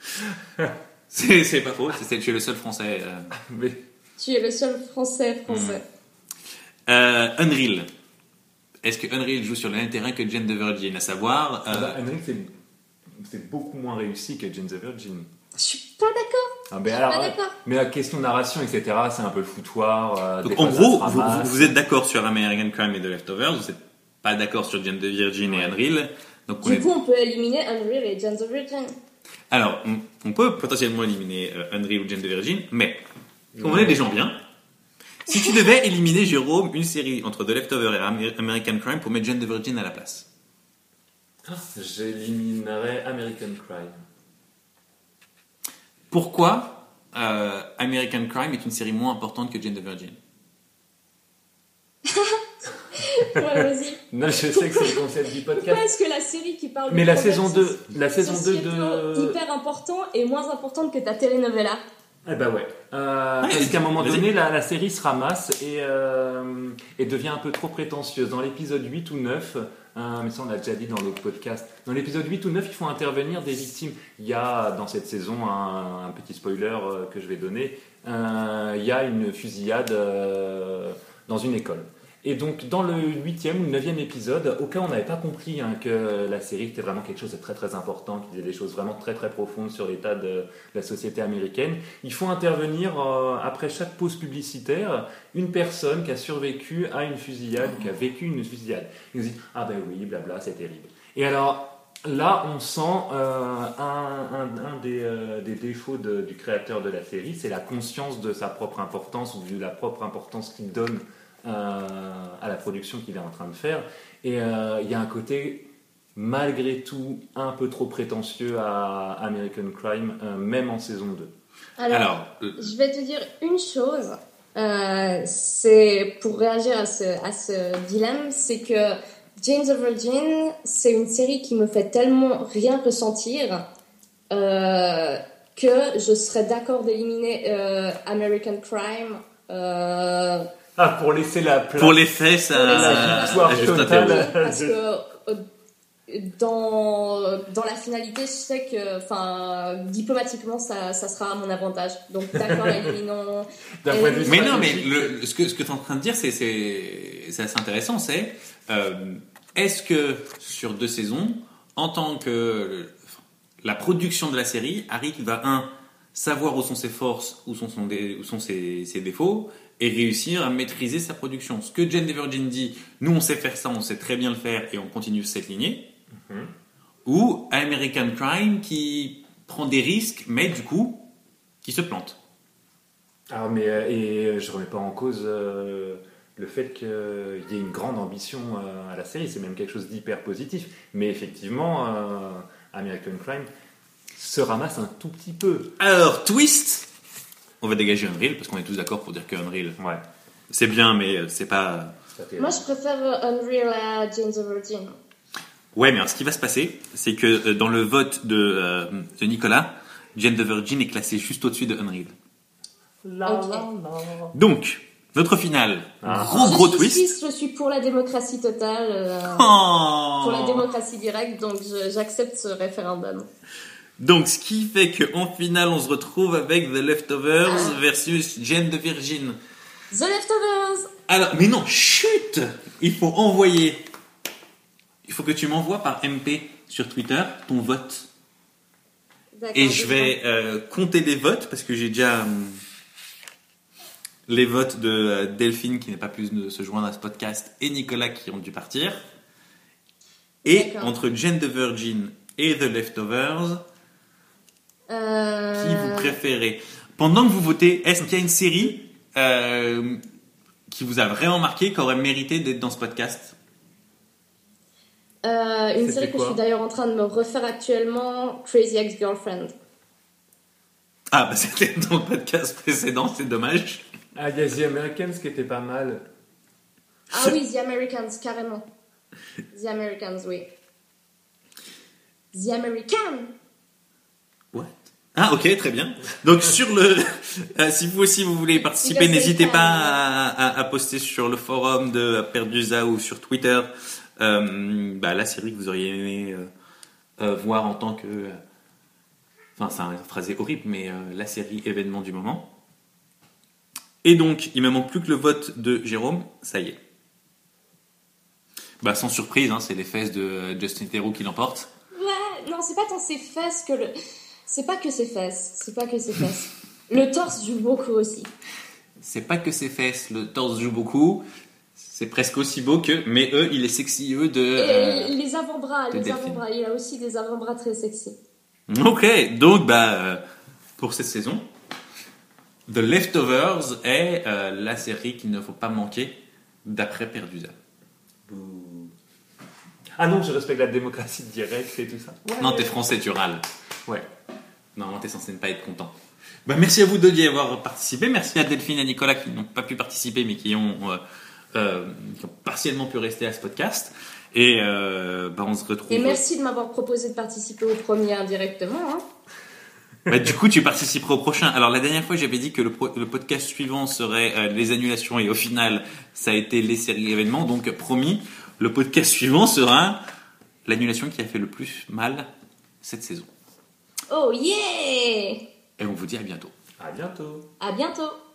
c'est, c'est pas faux, c'est, tu es le seul français. euh. Mais Tu es le seul français français. Euh, Unreal. Est-ce que Unreal joue sur le même terrain que Jane the Virgin? À savoir, euh, bah, Unreal, c'est, c'est beaucoup moins réussi que Jane the Virgin. Je suis pas d'accord. Ah, mais, Je suis alors, pas ouais. d'accord. mais la question narration, et cetera, c'est un peu le foutoir. euh, donc des en fois, ça gros, se vous, ramasse. vous êtes d'accord sur American Crime et The Leftovers, vous n'êtes pas d'accord sur Jane the Virgin et Unreal. Donc on Du est- coup, on peut éliminer Unreal et Jane the Virgin. Alors, on, on peut potentiellement éliminer euh, Unreal ou Jane the Virgin, mais comme on est des gens bien, si tu devais éliminer, Jérôme, une série entre The Leftovers et Amer- American Crime pour mettre Jane the Virgin à la place. J'éliminerais American Crime. Pourquoi euh, American Crime est une série moins importante que Jane the Virgin? Ouais, vas-y. Non, je sais que c'est le concept du podcast. Pourquoi est-ce que la série qui parle Mais de la problèmes saison deux, soci- la saison deux sociétaux de... hyper important et moins importante que ta telenovela. Eh ben ouais. Euh, Ouais, parce qu'à un moment vas-y. donné, la, la série se ramasse et, euh, et devient un peu trop prétentieuse. Dans l'épisode huit ou neuf, euh, mais ça on l'a déjà dit dans l'autre podcast, dans l'épisode huit ou neuf, il faut intervenir des victimes. Il y a dans cette saison un, un petit spoiler euh, que je vais donner. Euh, il y a une fusillade euh, dans une école. Et donc dans le huitième ou le neuvième épisode, au cas où on n'avait pas compris hein, que la série était vraiment quelque chose de très très important, qui disait des choses vraiment très très profondes sur l'état de la société américaine, il faut intervenir euh, après chaque pause publicitaire une personne qui a survécu à une fusillade, qui a vécu une fusillade. Ils nous disent ah ben oui, blabla, c'est terrible. Et alors là, on sent euh, un, un, un des, euh, des défauts de, du créateur de la série, c'est la conscience de sa propre importance ou de la propre importance qu'il donne Euh, à la production qu'il est en train de faire. Et euh, il y a un côté, malgré tout, un peu trop prétentieux à American Crime, euh, même en saison deux. Alors, Alors, euh, je vais te dire une chose. Euh, c'est pour réagir à ce, à ce dilemme, c'est que Jane the Virgin, c'est une série qui me fait tellement rien ressentir euh, que je serais d'accord d'éliminer euh, American Crime. Euh, Ah, pour laisser la place. pour les faits, ça. Pour les faits. à Victoire Justin totale. Theroux. parce que euh, dans, dans la finalité, je sais que enfin, diplomatiquement, ça, ça sera à mon avantage. Donc d'accord, éliminons. D'un point de vue Mais non, mais stratégique. le, ce que, ce que tu es en train de dire, c'est, c'est, c'est assez intéressant, c'est euh, est-ce que sur deux saisons, en tant que la production de la série, Harry va, un, savoir où sont ses forces, où sont, son dé- où sont ses, ses défauts, et réussir à maîtriser sa production. Ce que Jane the Virgin dit, nous on sait faire ça, on sait très bien le faire, et on continue cette lignée. Mhm. Ou American Crime qui prend des risques, mais du coup, qui se plante. Ah, mais euh, et je remets pas en cause euh, le fait qu'il y ait une grande ambition euh, à la série, c'est même quelque chose d'hyper positif. Mais effectivement, euh, American Crime se ramasse un tout petit peu. Alors, twist, on va dégager Unreal, parce qu'on est tous d'accord pour dire que Unreal, Ouais. c'est bien, mais c'est pas... c'est pas terrible. Moi, je préfère Unreal à Jane the Virgin. Ouais, mais alors ce qui va se passer, c'est que euh, dans le vote de, euh, de Nicolas, Jane the Virgin est classée juste au-dessus de Unreal. La, Ok. la, la. Donc, notre finale, Ah. gros gros je suis twist. suisse, je suis pour la démocratie totale, euh, Oh. pour la démocratie directe, donc je- j'accepte ce référendum. Donc, ce qui fait qu'en finale, on se retrouve avec The Leftovers versus Jane the Virgin. The Leftovers. Alors, mais non, chut! Il faut envoyer. Il faut que tu m'envoies par M P sur Twitter ton vote. D'accord, Et je vais euh, compter les votes parce que j'ai déjà hum, les votes de euh, Delphine qui n'est pas pu de se joindre à ce podcast et Nicolas qui ont dû partir. Et D'accord. entre Jane the Virgin et The Leftovers, Euh, qui vous préférez? Pendant que vous votez, est-ce qu'il y a une série euh, qui vous a vraiment marqué, qui aurait mérité d'être dans ce podcast? euh, une C'était série que quoi je suis d'ailleurs en train de me refaire actuellement, Crazy Ex-Girlfriend. Ah, bah c'était dans le podcast précédent, c'est dommage. Ah, il y a The Americans qui était pas mal. Ah oui, The Americans, carrément. The Americans, oui. The American. What? Ah, ok, très bien. Donc, sur le, euh, si vous aussi vous voulez participer, Il a n'hésitez fait pas ça, à, à- à poster sur le forum de Perdusa ou sur Twitter euh, bah, la série que vous auriez aimé euh, euh, voir en tant que. euh, Enfin, c'est un phrasé horrible, mais euh, la série événement du moment. Et donc, il me manque plus que le vote de Jérôme. Ça y est. Bah, sans surprise, hein, c'est les fesses de euh, Justin Theroux qui l'emportent. Ouais, non, c'est pas tant ses fesses que le. C'est pas que ses fesses. C'est pas que ses fesses. Le torse joue beaucoup aussi. C'est pas que ses fesses, le torse joue beaucoup. C'est presque aussi beau que, mais eux, il est sexy, eux, de. Et euh, les avant-bras, de les Delphine. avant-bras. Il a aussi des avant-bras très sexy. Ok, donc, bah, euh, pour cette saison, The Leftovers est euh, la série qu'il ne faut pas manquer d'après Perdusa. Bouh. Ah non, je respecte la démocratie directe et tout ça. Ouais. Non, t'es français, tu râles. Ouais. Normalement, t'es censé ne pas être content. Bah, merci à vous deux d'y avoir participé. Merci à Delphine et à Nicolas qui n'ont pas pu participer mais qui ont euh, euh, qui ont partiellement pu rester à ce podcast. Et euh, bah, on se retrouve. Et merci de m'avoir proposé de participer au premier indirectement. Hein. Bah, du coup, tu participeras au prochain. Alors, la dernière fois, j'avais dit que le, pro- le podcast suivant serait euh, les annulations, et au final, ça a été les séries événements. Donc, promis, le podcast suivant sera l'annulation qui a fait le plus mal cette saison. Oh yeah! Et on vous dit à bientôt. À bientôt. À bientôt!